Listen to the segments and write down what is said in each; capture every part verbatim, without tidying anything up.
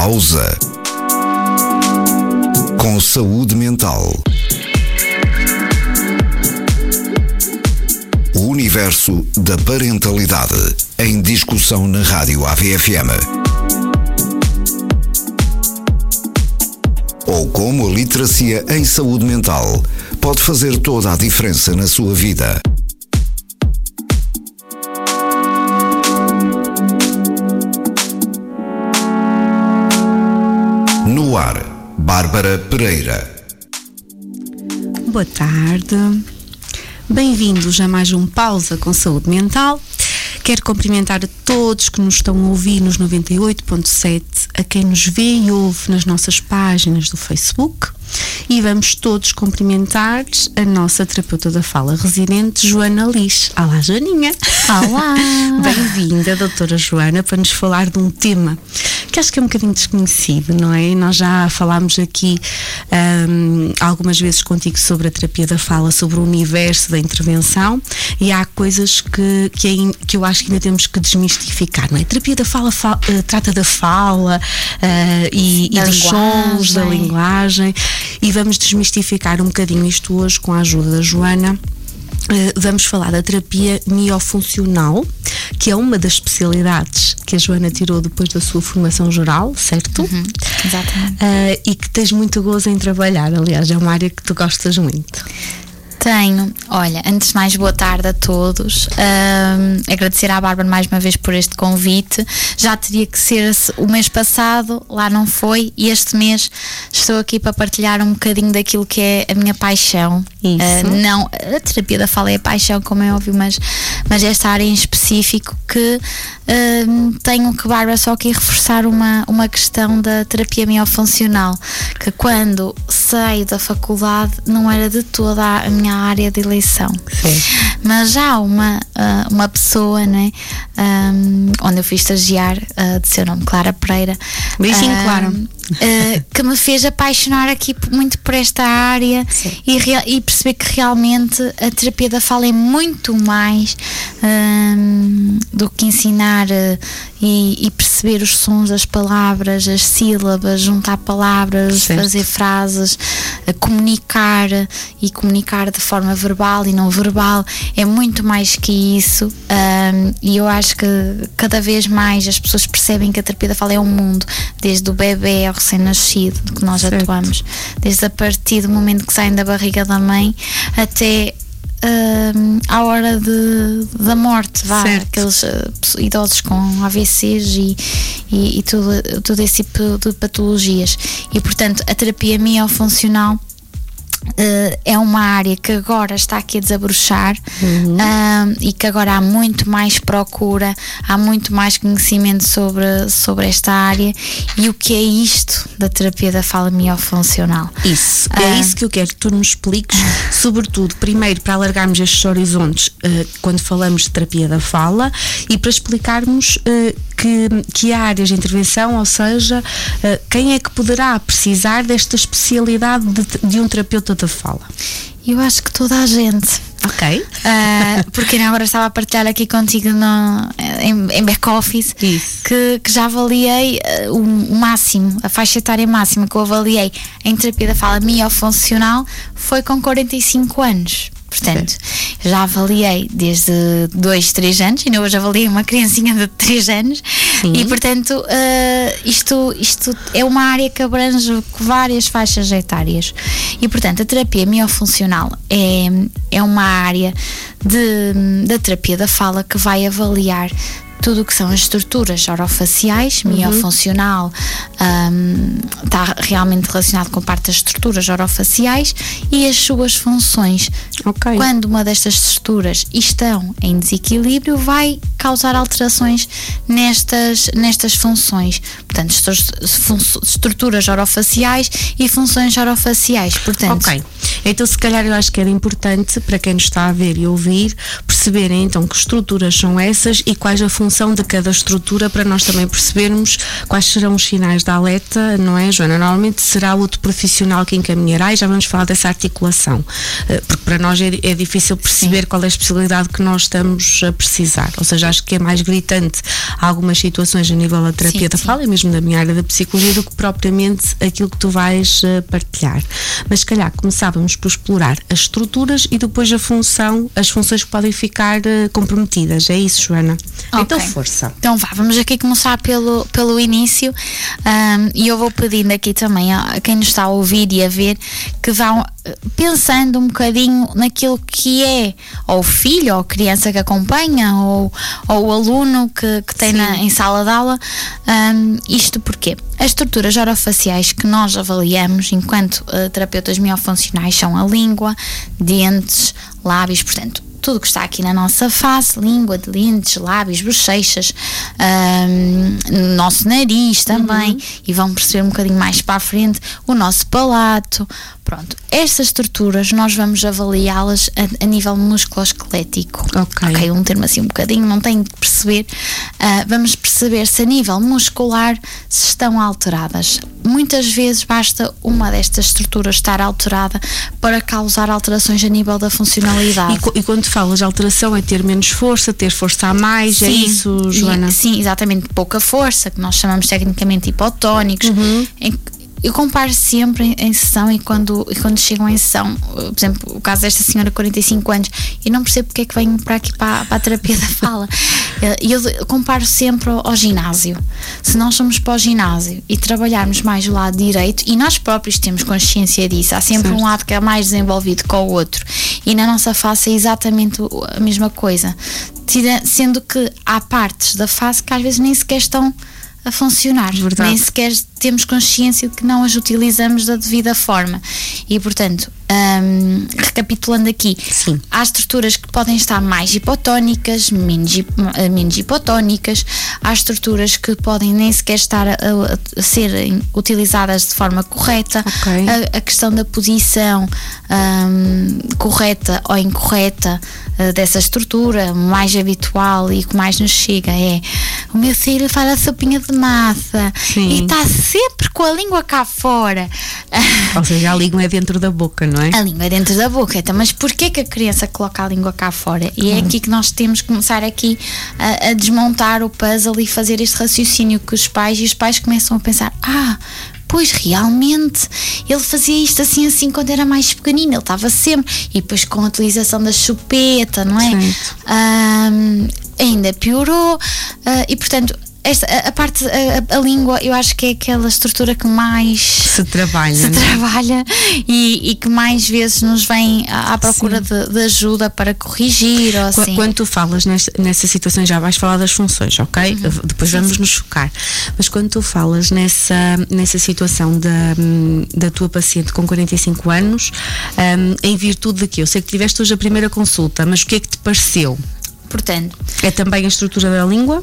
Pausa. Com saúde mental. O universo da parentalidade em discussão na Rádio A V F M. Ou como a literacia em saúde mental pode fazer toda a diferença na sua vida. No ar, Bárbara Pereira. Boa tarde. Bem-vindos a mais um Pausa com Saúde Mental. Quero cumprimentar a todos que nos estão a ouvir nos noventa e oito ponto sete, a quem nos vê e ouve nas nossas páginas do Facebook. E vamos todos cumprimentar a nossa terapeuta da fala residente, Joana Liz. Olá, Joaninha. Olá. Bem-vinda, doutora Joana, para nos falar de um tema que acho que é um bocadinho desconhecido, não é? Nós já falámos aqui um, algumas vezes contigo sobre a terapia da fala, sobre o universo da intervenção, e há coisas que, que, é, que eu acho que ainda temos que desmistificar, não é? A terapia da fala, fala uh, trata da fala uh, e, e dos sons, da linguagem. E vamos desmistificar um bocadinho isto hoje com a ajuda da Joana. Uh, vamos falar da terapia miofuncional, que é uma das especialidades que a Joana tirou depois da sua formação geral, certo? Uhum, exatamente. Uh, e que tens muito gozo em trabalhar, aliás, é uma área que tu gostas muito. Tenho. Olha, antes de mais, boa tarde a todos. Um, agradecer à Bárbara mais uma vez por este convite. Já teria que ser o mês passado, lá não foi, e este mês estou aqui para partilhar um bocadinho daquilo que é a minha paixão. Isso. Uh, não, a terapia da fala é a paixão, como é óbvio, mas, mas esta área em específico que uh, tenho que, Bárbara, só aqui reforçar uma, uma questão da terapia miofuncional, que quando saio da faculdade não era de toda a minha área de eleição. Sim. Mas já uma, uh, uma pessoa, né, um, onde eu fui estagiar, uh, de seu nome Clara Pereira, beijinho, uh, Clara, uh, que me fez apaixonar aqui muito por esta área e, rea- e perceber que realmente a terapia da fala é muito mais um, do que ensinar uh, e, e perceber os sons das palavras, as sílabas, juntar palavras, certo. Fazer frases, uh, comunicar e comunicar de forma verbal e não verbal. É muito mais que isso, um, e eu acho que cada vez mais as pessoas percebem que a terapia da fala é um mundo, desde o bebê ao recém-nascido, que nós certo. Atuamos, desde a partir do momento que saem da barriga da mãe até um, à hora de, da morte, vá, aqueles uh, idosos com A V Cs e, e, e tudo, todo esse tipo de patologias. E portanto a terapia miofuncional Uh, é uma área que agora está aqui a desabrochar, uhum. uh, e que agora há muito mais procura, há muito mais conhecimento sobre, sobre esta área. E o que é isto da terapia da fala miofuncional? Isso, uh, é isso que eu quero que tu nos expliques, sobretudo, primeiro para alargarmos estes horizontes uh, quando falamos de terapia da fala, e para explicarmos uh, que, que áreas de intervenção, ou seja, uh, quem é que poderá precisar desta especialidade de, de um terapeuta da fala? Eu acho que toda a gente. Ok. Uh, porque agora estava a partilhar aqui contigo no, em, em back-office que, que já avaliei uh, o, o máximo, a faixa etária máxima que eu avaliei em terapia da fala miofuncional foi com quarenta e cinco anos. Portanto, okay. Já avaliei desde dois, três anos, e hoje avaliei uma criancinha de três anos. Sim. E portanto uh, isto, isto é uma área que abrange várias faixas etárias. E portanto a terapia miofuncional é, é uma área de, da terapia da fala que vai avaliar tudo o que são as estruturas orofaciais, uhum. miofuncional, um, está realmente relacionado com parte das estruturas orofaciais e as suas funções. Okay. Quando uma destas estruturas estão em desequilíbrio, vai causar alterações nestas, nestas funções. Portanto, estruturas orofaciais e funções orofaciais. Portanto, ok. Então, se calhar eu acho que era importante para quem nos está a ver e ouvir perceberem então que estruturas são essas e quais a função de cada estrutura, para nós também percebermos quais serão os sinais de alerta, não é, Joana? Normalmente será outro profissional que encaminhará, e já vamos falar dessa articulação, porque para nós é, é difícil perceber Sim. qual é a especialidade que nós estamos a precisar. Ou seja, acho que é mais gritante algumas situações a nível da terapia sim, da sim. fala, e mesmo mesmo da minha área da psicologia do que propriamente aquilo que tu vais uh, partilhar. Mas se calhar começávamos por explorar as estruturas e depois a função, as funções que podem ficar uh, comprometidas. É isso, Joana? Okay. Então força. Então vá, vamos aqui começar pelo, pelo início, um, e eu vou pedindo aqui também a quem nos está a ouvir e a ver que vão pensando um bocadinho naquilo que é ou o filho ou a criança que acompanha ou, ou o aluno que, que tem na, em sala de aula. Um, isto porque as estruturas orofaciais que nós avaliamos enquanto uh, terapeutas miofuncionais são a língua, dentes, lábios, portanto tudo que está aqui na nossa face, língua, dentes, lábios, bochechas, um, nosso nariz também, uhum. E vão perceber um bocadinho mais para a frente o nosso palato. Pronto, estas estruturas nós vamos avaliá-las a, a nível musculoesquelético. Ok. Ok, um termo assim um bocadinho, não tem que perceber. Uh, vamos perceber se a nível muscular se estão alteradas. Muitas vezes basta uma destas estruturas estar alterada para causar alterações a nível da funcionalidade. E, e quando falas de alteração é ter menos força, ter força a mais, sim, é isso, Joana? E, sim, exatamente, pouca força, que nós chamamos tecnicamente hipotónicos. Uhum. Em, eu comparo sempre em, em sessão e quando, e quando chegam em sessão, por exemplo, o caso desta senhora, quarenta e cinco anos, eu não percebo porque é que venho para aqui para, para a terapia da fala. E eu, eu comparo sempre ao, ao ginásio. Se nós somos para o ginásio e trabalharmos mais o lado direito, e nós próprios temos consciência disso, há sempre certo. Um lado que é mais desenvolvido que o outro, e na nossa face é exatamente a mesma coisa, sendo que há partes da face que às vezes nem sequer estão a funcionar, verdade. Nem sequer temos consciência de que não as utilizamos da devida forma. E portanto, um, recapitulando aqui, sim. Há estruturas que podem estar mais hipotónicas, menos, menos hipotónicas, há estruturas que podem nem sequer estar a, a, a ser utilizadas de forma correta. Okay. a, a questão da posição um, correta ou incorreta uh, dessa estrutura, mais habitual e que mais nos chega é: o meu filho faz a sopinha de massa, sim. E está sempre com a língua cá fora. Ou seja, a língua é dentro da boca, não é? A língua é dentro da boca. Então, mas porquê que a criança coloca a língua cá fora? E é aqui que nós temos que começar aqui a, a desmontar o puzzle e fazer este raciocínio com os pais, e os pais começam a pensar: ah, pois realmente ele fazia isto assim assim quando era mais pequenino, ele estava sempre, e depois com a utilização da chupeta, não é? Um, ainda piorou, uh, e portanto esta, a, a parte, a, a língua, eu acho que é aquela estrutura que mais se trabalha, se trabalha e, e que mais vezes nos vem à, à procura de, de ajuda para corrigir ou assim. Quando tu falas nessa, nessa situação, já vais falar das funções, ok? Uhum. Depois vamos sim, nos focar. Mas quando tu falas nessa, nessa situação da, da tua paciente com quarenta e cinco anos, um, em virtude de que eu sei que tiveste hoje a primeira consulta, mas o que é que te pareceu? Portanto, é também a estrutura da língua?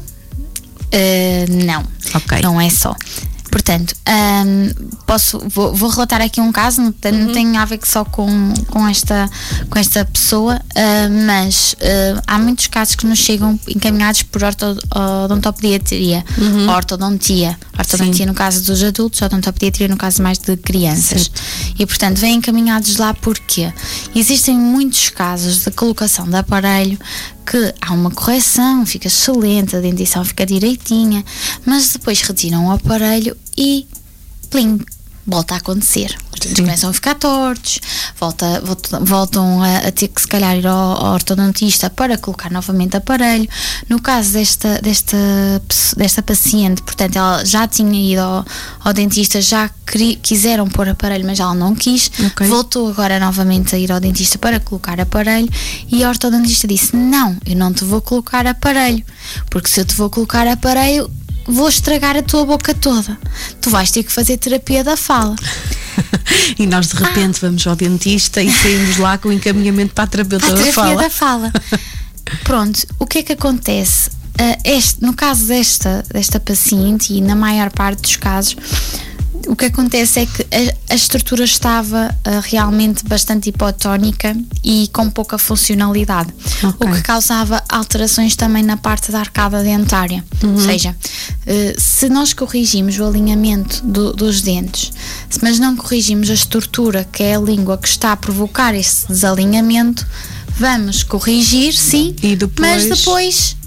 Uh, não, okay. Não é só. Portanto, um, posso, vou, vou relatar aqui um caso, não tem, uhum. não tem a ver só com, com, esta, com esta pessoa, uh, mas uh, há muitos casos que nos chegam encaminhados por odontopediatria, uhum. ortodontia. Ortodontia sim, no caso dos adultos, odontopediatria no caso mais de crianças. Certo. E portanto, vêm encaminhados lá porque existem muitos casos de colocação de aparelho que há uma correção, fica excelente, a dentição fica direitinha, mas depois retiram o aparelho e plim, volta a acontecer. Os dentes começam a ficar tortos, volta, volta, voltam a, a ter que se calhar ir ao, ao ortodontista para colocar novamente aparelho. No caso desta, desta, desta paciente, portanto, ela já tinha ido ao, ao dentista, já queri, quiseram pôr aparelho, mas ela não quis, okay. Voltou agora novamente a ir ao dentista para colocar aparelho, e a ortodontista disse: não, eu não te vou colocar aparelho, porque se eu te vou colocar aparelho, vou estragar a tua boca toda. Tu vais ter que fazer terapia da fala. E nós de repente ah. vamos ao dentista e saímos lá com o encaminhamento para a terapeuta da fala. A terapia da fala. Pronto, o que é que acontece? Uh, este, no caso desta, desta paciente, e na maior parte dos casos, o que acontece é que a, a estrutura estava uh, realmente bastante hipotónica e com pouca funcionalidade, okay. O que causava alterações também na parte da arcada dentária. Uhum. Ou seja, uh, se nós corrigimos o alinhamento do, dos dentes, mas não corrigimos a estrutura, que é a língua, que está a provocar esse desalinhamento, vamos corrigir, sim, e depois... mas depois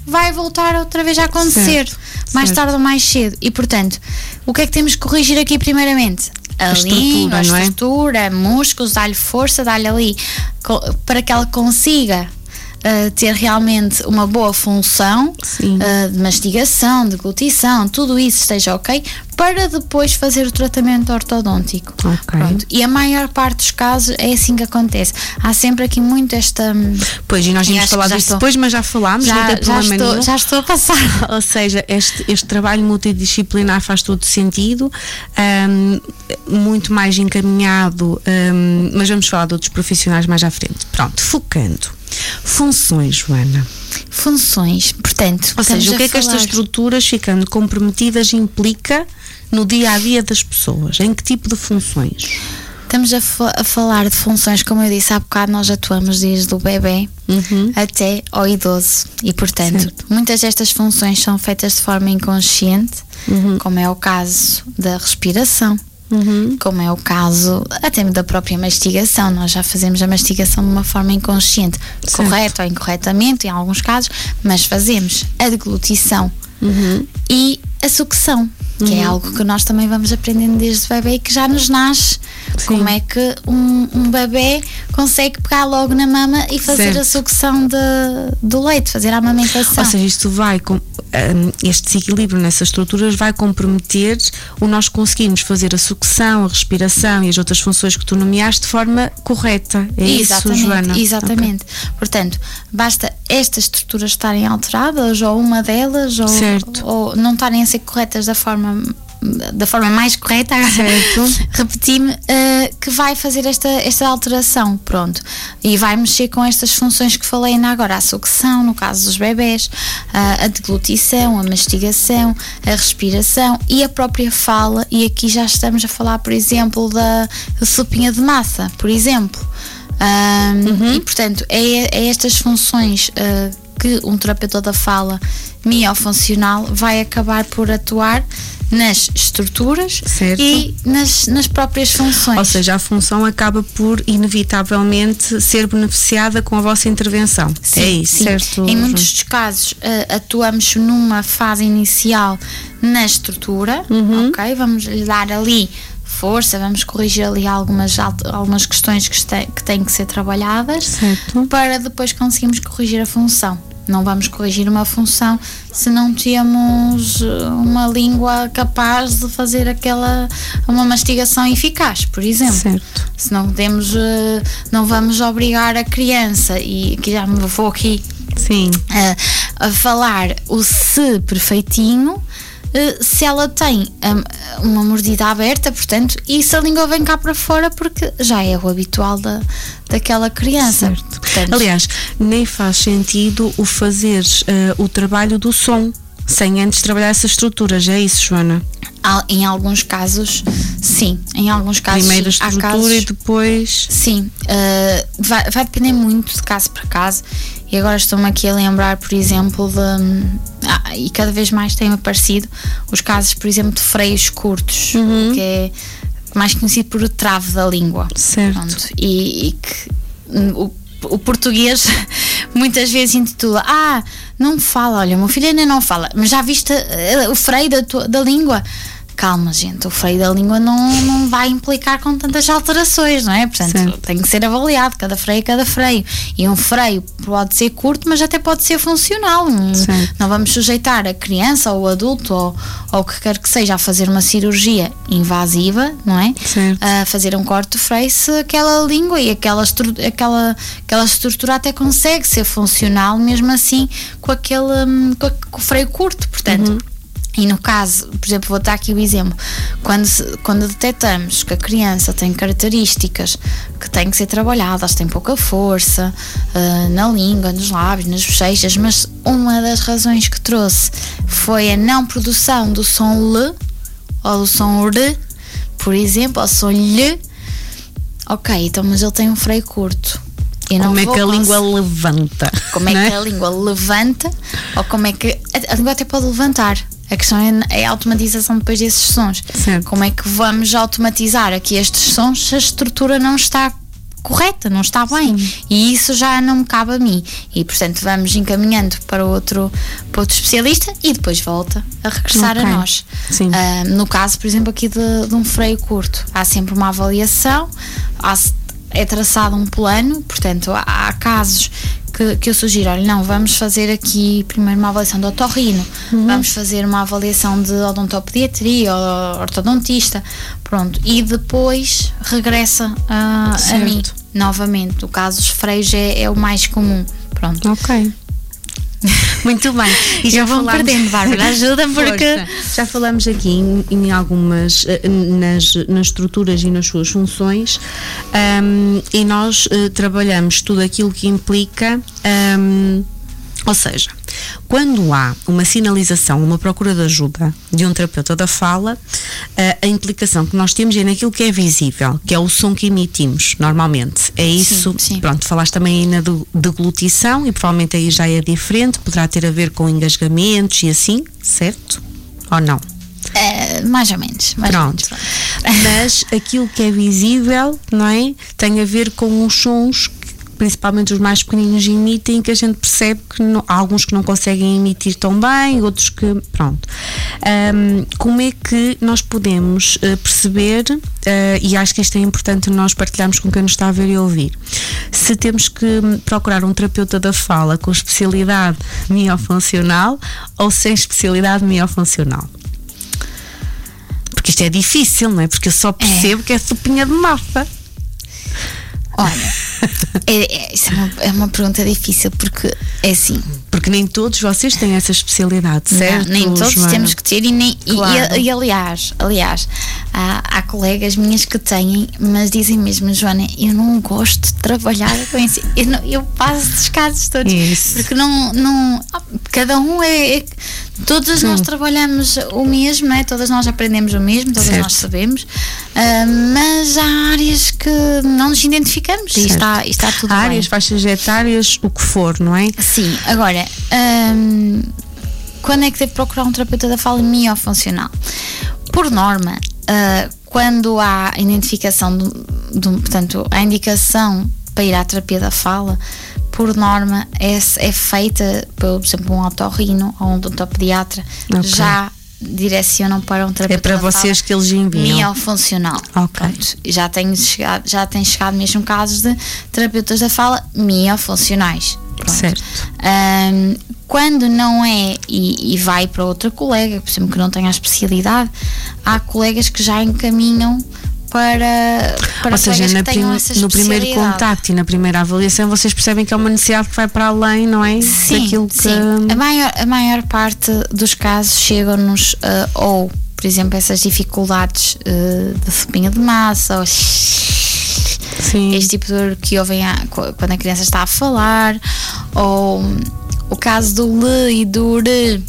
vai voltar outra vez a acontecer, certo, mais certo. tarde ou mais cedo. E portanto, o que é que temos que corrigir aqui primeiramente? A, a língua, a estrutura, é? músculos, dá-lhe força, dá-lhe ali para que ela consiga Uh, ter realmente uma boa função uh, de mastigação, de deglutição, tudo isso esteja ok, para depois fazer o tratamento ortodôntico. Okay. Pronto. E a maior parte dos casos é assim que acontece. Há sempre aqui muito esta... Pois, e nós íamos falar disso estou... depois, mas já falámos, já, não tem já, problema estou, nenhum. já estou a passar. Ou seja, este, este trabalho multidisciplinar faz todo sentido, um, muito mais encaminhado, um, mas vamos falar de outros profissionais mais à frente. Pronto, focando. Funções, Joana. Funções, portanto, ou seja, o que é que estas estruturas ficando comprometidas implica no dia a dia das pessoas? Em que tipo de funções? Estamos a, fa- a falar de funções, como eu disse há bocado, nós atuamos desde o bebê uhum. até ao idoso e, portanto, certo. muitas destas funções são feitas de forma inconsciente, uhum. como é o caso da respiração. Uhum. Como é o caso até da própria mastigação. Nós já fazemos a mastigação de uma forma inconsciente, certo. correto ou incorretamente em alguns casos, mas fazemos a deglutição uhum. e a sucção, que uhum. é algo que nós também vamos aprendendo desde o bebê e que já nos nasce. Sim. Como é que um, um bebê consegue pegar logo na mama e fazer certo. a sucção de, do leite, fazer a amamentação. Ou seja, isto vai com, um, este desequilíbrio nessas estruturas vai comprometer o nós conseguirmos fazer a sucção, a respiração e as outras funções que tu nomeaste de forma correta. É exatamente, isso, Joana? Exatamente. Okay. Portanto, basta estas estruturas estarem alteradas ou uma delas ou, ou não estarem a ser corretas da forma da forma mais correta, repeti-me, uh, que vai fazer esta, esta alteração, pronto, e vai mexer com estas funções que falei ainda agora, a sucção, no caso dos bebés, uh, a deglutição, a mastigação, a respiração e a própria fala, e aqui já estamos a falar, por exemplo, da, da sopinha de massa, por exemplo, uh, uhum. e portanto é, é estas funções uh, que um terapeuta da fala miofuncional vai acabar por atuar nas estruturas certo. e nas, nas próprias funções. Ou seja, a função acaba por inevitavelmente ser beneficiada com a vossa intervenção. Sim, é isso, sim. certo? Em muitos dos casos uh, atuamos numa fase inicial na estrutura, uhum. ok? Vamos lhe dar ali força, vamos corrigir ali algumas, algumas questões que, este, que têm que ser trabalhadas certo. para depois conseguirmos corrigir a função. Não vamos corrigir uma função se não temos uma língua capaz de fazer aquela uma mastigação eficaz, por exemplo. Certo. Se não temos, não vamos obrigar a criança, e que já me vou aqui Sim. A, a falar o se perfeitinho, se ela tem uma mordida aberta, portanto, e se a língua vem cá para fora, porque já é o habitual da, daquela criança. Certo. Portanto, aliás, nem faz sentido o fazer uh, o trabalho do som sem antes trabalhar essas estruturas, é isso, Joana? Em alguns casos, sim. Em alguns casos, primeiro a estrutura casos, e depois... Sim. Uh, vai, vai depender muito de caso para caso. E agora estou-me aqui a lembrar, por exemplo, de... Ah, e cada vez mais têm aparecido os casos, por exemplo, de freios curtos, uhum. que é mais conhecido por o trave da língua. Certo. Pronto, e, e que o, o português muitas vezes intitula: ah, não fala, olha, o meu filho ainda não fala, mas já viste o freio da, tua, da língua? Calma, gente, o freio da língua não, não vai implicar com tantas alterações, não é? Portanto, certo. tem que ser avaliado, cada freio é cada freio. E um freio pode ser curto, mas até pode ser funcional. Certo. Não vamos sujeitar a criança ou o adulto ou, ou o que quer que seja a fazer uma cirurgia invasiva, não é? Certo. A fazer um corte de freio se aquela língua e aquela, aquela, aquela estrutura até consegue ser funcional, mesmo assim, com aquele com, com o freio curto, portanto. Uhum. E no caso, por exemplo, vou dar aqui o exemplo, quando, se, quando detectamos que a criança tem características que têm que ser trabalhadas, tem pouca força uh, na língua, nos lábios, nas bochechas, mas uma das razões que trouxe foi a não produção do som L ou do som R, por exemplo, ou som Lh. Ok, então mas ele tem um freio curto. Eu como é que a cons... língua levanta? Como é, é que a língua levanta, ou como é que a, a língua até pode levantar. A questão é, é a automatização depois desses sons. Certo. Como é que vamos automatizar aqui estes sons se a estrutura não está correta, não está bem. Sim. E isso já não me cabe a mim. E, portanto, vamos encaminhando para outro, para outro especialista e depois volta a regressar okay. a nós. Sim. Uh, no caso, por exemplo, aqui de, de um freio curto, há sempre uma avaliação, há, é traçado um plano, portanto, há, há casos que, que eu sugiro, olha, não, vamos fazer aqui primeiro uma avaliação de otorrino, uhum. vamos fazer uma avaliação de odontopediatria ou ortodontista, pronto, e depois regressa a, a mim novamente. O caso dos freios é, é o mais comum, pronto. Ok. Muito bem. E já vou falarmos... perdendo, Bárbara, ajuda porque Força. Já falamos aqui em, em algumas nas, nas estruturas e nas suas funções, um, e nós uh, trabalhamos tudo aquilo que implica, um, ou seja, quando há uma sinalização, uma procura de ajuda de um terapeuta da fala, a implicação que nós temos é naquilo que é visível, que é o som que emitimos normalmente. É isso. Sim, sim. Pronto, falaste também aí na deglutição e provavelmente aí já é diferente, poderá ter a ver com engasgamentos e assim, certo? Ou não? É, mais ou menos. Mais Pronto. Ou menos. Mas aquilo que é visível, não é? Tem a ver com os sons que principalmente os mais pequeninos emitem, que a gente percebe que não, há alguns que não conseguem emitir tão bem, outros que, pronto. Um, como é que nós podemos uh, perceber, uh, e acho que isto é importante nós partilharmos com quem nos está a ver e ouvir, se temos que procurar um terapeuta da fala com especialidade miofuncional ou sem especialidade miofuncional? Porque isto é difícil, não é? Porque eu só percebo é. que é sopinha de massa. Olha, é, é, isso é uma, é uma pergunta difícil, porque é assim. Porque nem todos vocês têm essa especialidade, certo? Não, nem todos Joana? Temos que ter, e, nem, claro. e, e, e aliás, aliás há, há colegas minhas que têm, mas dizem mesmo, Joana, eu não gosto de trabalhar com isso. Eu, não, eu passo dos casos todos. Isso. Porque não, não. Cada um é. é todas nós trabalhamos o mesmo, não é? Todas nós aprendemos o mesmo, todas certo. nós sabemos, uh, mas há áreas que não nos identificamos e está, e está tudo há bem. Áreas, faixas etárias, o que for, não é? Sim, agora, um, quando é que devo procurar um terapeuta da fala miofuncional? Por norma, uh, quando há identificação, de, de, portanto, a indicação para ir à terapia da fala, por norma é, é feita, por exemplo, um otorrino ou um odontopediatra, okay. já direcionam para um terapeuta. É para vocês que eles enviam. Miofuncional. Ok. Pronto, já tem chegado, já tem chegado mesmo casos de terapeutas da fala miofuncionais. Pronto. Certo. Um, quando não é e, e vai para outra colega, por exemplo, que não tem a especialidade, há colegas que já encaminham para, para ou seja, na que tenham essa no primeiro contacto e na primeira avaliação vocês percebem que é uma necessidade que vai para além, não é? Sim, daquilo que... sim. A maior, a maior parte dos casos chegam-nos uh, ou, por exemplo, essas dificuldades uh, de sopinha de massa ou sim. este tipo de dor que ouvem a, quando a criança está a falar, ou o caso do L e do R.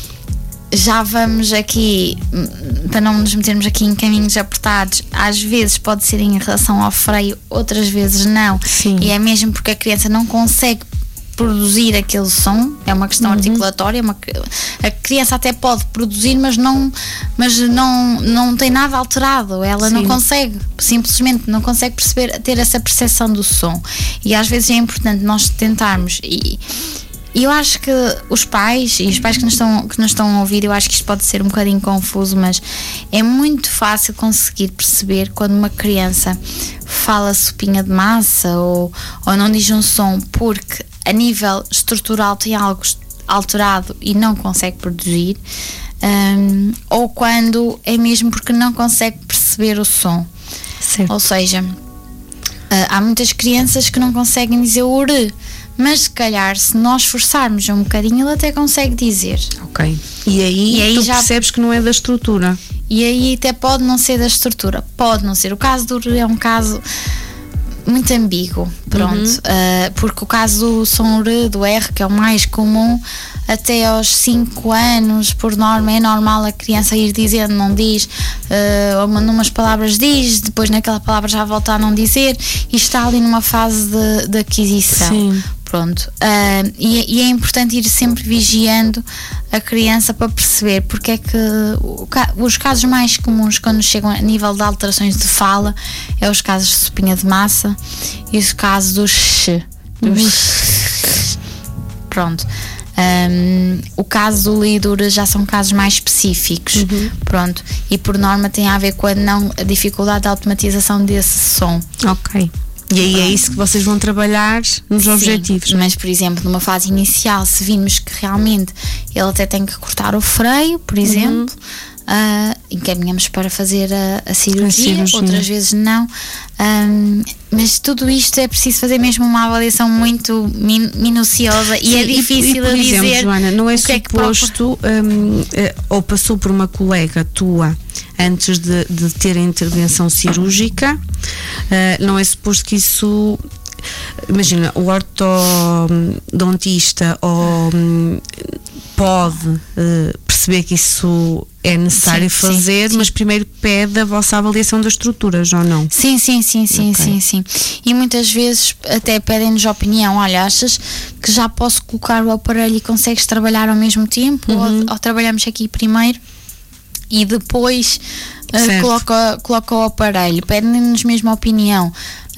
Já vamos aqui, para não nos metermos aqui em caminhos apertados, às vezes pode ser em relação ao freio, outras vezes não. Sim. E é mesmo porque a criança não consegue produzir aquele som, é uma questão uhum. articulatória, uma, a criança até pode produzir, mas não, mas não, não tem nada alterado, ela Sim. não consegue, simplesmente não consegue perceber, ter essa percepção do som. E às vezes é importante nós tentarmos, e E eu acho que os pais, e os pais que nos, estão, que nos estão a ouvir, eu acho que isto pode ser um bocadinho confuso, mas é muito fácil conseguir perceber quando uma criança fala sopinha de massa ou, ou não diz um som porque a nível estrutural tem algo alterado e não consegue produzir, um, ou quando é mesmo porque não consegue perceber o som. Certo. Ou seja, uh, há muitas crianças que não conseguem dizer o R, mas se calhar se nós forçarmos um bocadinho ele até consegue dizer. Ok. E aí, e aí tu já percebes que não é da estrutura. E aí até pode não ser da estrutura, pode não ser. O caso do R é um caso muito ambíguo, pronto, uhum. uh, porque o caso do som R, do R, que é o mais comum, até aos cinco anos, por norma, é normal a criança ir dizendo, não diz, uh, ou numas palavras diz, depois naquela palavra já volta a não dizer, e está ali numa fase de, de aquisição. Sim. Pronto, uh, e, e é importante ir sempre vigiando a criança para perceber porque é que o, os casos mais comuns quando chegam a nível de alterações de fala é os casos de sopinha de massa e os casos do x, do uhum. x. Pronto. Um, o caso do líder já são casos mais específicos, uhum. pronto, e por norma tem a ver com a, não, a dificuldade de automatização desse som. Ok. E aí é isso que vocês vão trabalhar nos Sim, objetivos. Mas, por exemplo, numa fase inicial, se virmos que realmente ele até tem que cortar o freio, por exemplo, uhum. uh, encaminhamos para fazer a, a, cirurgia, a cirurgia, outras vezes não. Um, mas tudo isto é preciso fazer mesmo uma avaliação muito min, minuciosa. Sim, e é difícil e, e, por dizer. Exemplo, Joana, não é suposto, é um, ou passou por uma colega tua antes de, de ter a intervenção cirúrgica, uh, não é suposto que isso. Imagina, o ortodontista ou, um, pode uh, perceber que isso é necessário sim, fazer, sim, sim. mas primeiro pede a vossa avaliação das estruturas, ou não? Sim, sim, sim, sim, okay. sim, sim. E muitas vezes até pedem-nos opinião. Olha, achas que já posso colocar o aparelho e consegues trabalhar ao mesmo tempo? Uhum. Ou, ou trabalhamos aqui primeiro e depois uh, coloca, coloca o aparelho? Pedem-nos mesmo a opinião.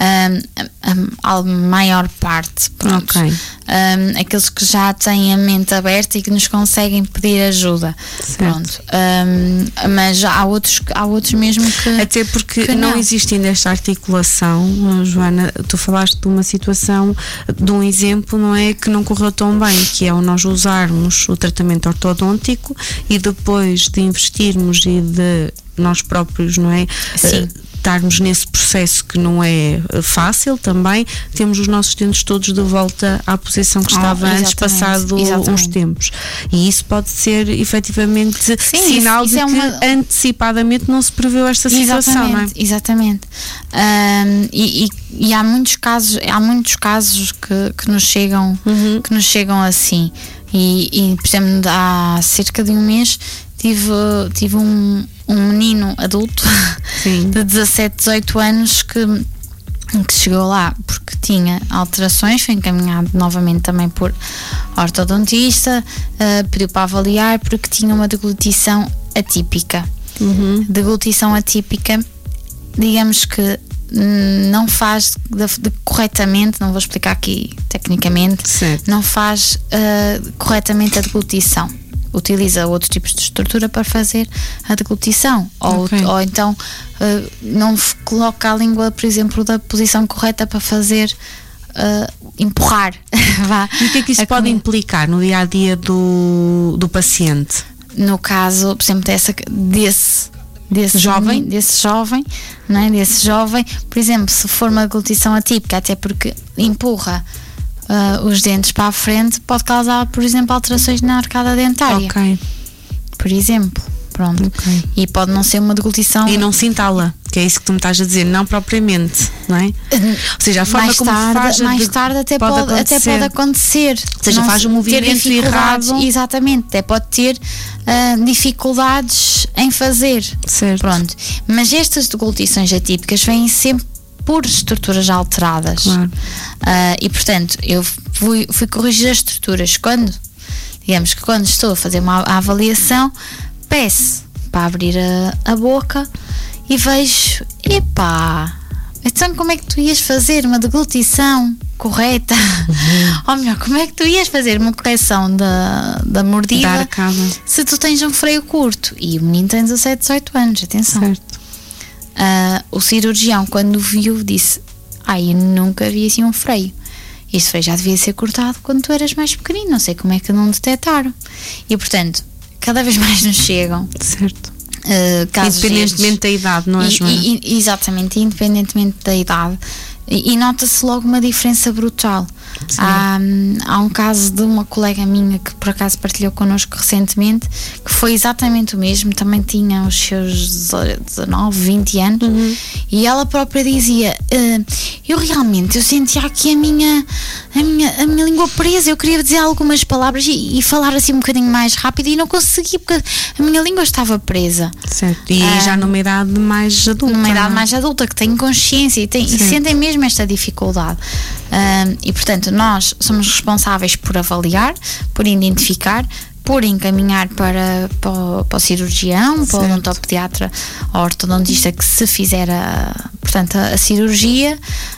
Um, a, a maior parte, pronto. Okay. Um, aqueles que já têm a mente aberta e que nos conseguem pedir ajuda, certo. Pronto. Um, mas há outros, há outros mesmo que até porque que não. não existe ainda esta articulação. Joana, tu falaste de uma situação, de um exemplo, não é, que não correu tão bem, que é o nós usarmos o tratamento ortodôntico e depois de investirmos e de nós próprios, não é? Sim. Uh, estarmos nesse processo que não é fácil também, temos os nossos dentes todos de volta à posição que estava oh, antes, passado exatamente. uns tempos. E isso pode ser efetivamente Sim, sinal isso, isso de é que uma... antecipadamente não se preveu esta situação, exatamente, não é? Exatamente. Um, e, e, e há muitos casos, há muitos casos que, que nos chegam, uhum. que nos chegam assim. E, e, por exemplo, há cerca de um mês tive, tive um, um menino adulto Sim. de dezassete, dezoito anos que, que chegou lá porque tinha alterações, foi encaminhado novamente também por ortodontista, uh, pediu para avaliar porque tinha uma deglutição atípica. Uhum. Deglutição atípica, digamos que não faz de, de, corretamente, não vou explicar aqui tecnicamente, certo. não faz uh, corretamente a deglutição. Utiliza outros tipos de estrutura para fazer a deglutição, okay. ou, ou então uh, não coloca a língua, por exemplo, da posição correta para fazer uh, empurrar. Vá. E o que é que isso a pode comer. implicar no dia a dia do, do paciente? No caso, por exemplo, dessa, desse desse jovem, desse jovem, não é? Desse jovem, por exemplo, se for uma deglutição atípica, até porque empurra uh, os dentes para a frente, pode causar, por exemplo, alterações na arcada dentária. Ok. Por exemplo, pronto. Okay. E pode não ser uma deglutição. E não sintá-la, que é isso que tu me estás a dizer, não propriamente, não é? Ou seja, a forma mais como tarde, faz mais tarde até pode, pode até pode acontecer. Ou seja, faz um movimento errado. Exatamente, até pode ter uh, dificuldades em fazer. Certo. Pronto. Mas estas deglutições atípicas vêm sempre por estruturas alteradas. Claro. Uh, e portanto, eu fui, fui corrigir as estruturas quando, digamos que quando estou a fazer uma avaliação, peço para abrir a, a boca e vejo, epá, então como é que tu ias fazer uma deglutição correta? Uhum. Ou melhor, como é que tu ias fazer uma correção da, da mordida da arcada se tu tens um freio curto? E o menino tem dezassete, dezoito anos, atenção. Certo. Uh, o cirurgião, quando viu, disse: ai, eu nunca vi assim um freio. Este freio já devia ser cortado quando tu eras mais pequenino, não sei como é que não detectaram. E portanto, cada vez mais nos chegam. Certo. Uh, casos independentemente estes. da idade, não é, Joana? E, e, exatamente, independentemente da idade. E, e nota-se logo uma diferença brutal. Há, há um caso de uma colega minha que por acaso partilhou connosco recentemente, que foi exatamente o mesmo, também tinha os seus dezanove, vinte anos, uhum. e ela própria dizia: uh, eu realmente, eu sentia aqui a minha, a minha, a minha língua presa, eu queria dizer algumas palavras e, e falar assim um bocadinho mais rápido e não conseguia porque a minha língua estava presa. Certo. E uh, já numa idade mais adulta. Numa idade mais adulta, que tem consciência e, tem, e sentem mesmo esta dificuldade. Uh, e portanto, portanto, nós somos responsáveis por avaliar, por identificar, por encaminhar para, para, o, para o cirurgião, certo. Para o odontopediatra ou ortodontista que se fizer a, portanto, a, a cirurgia.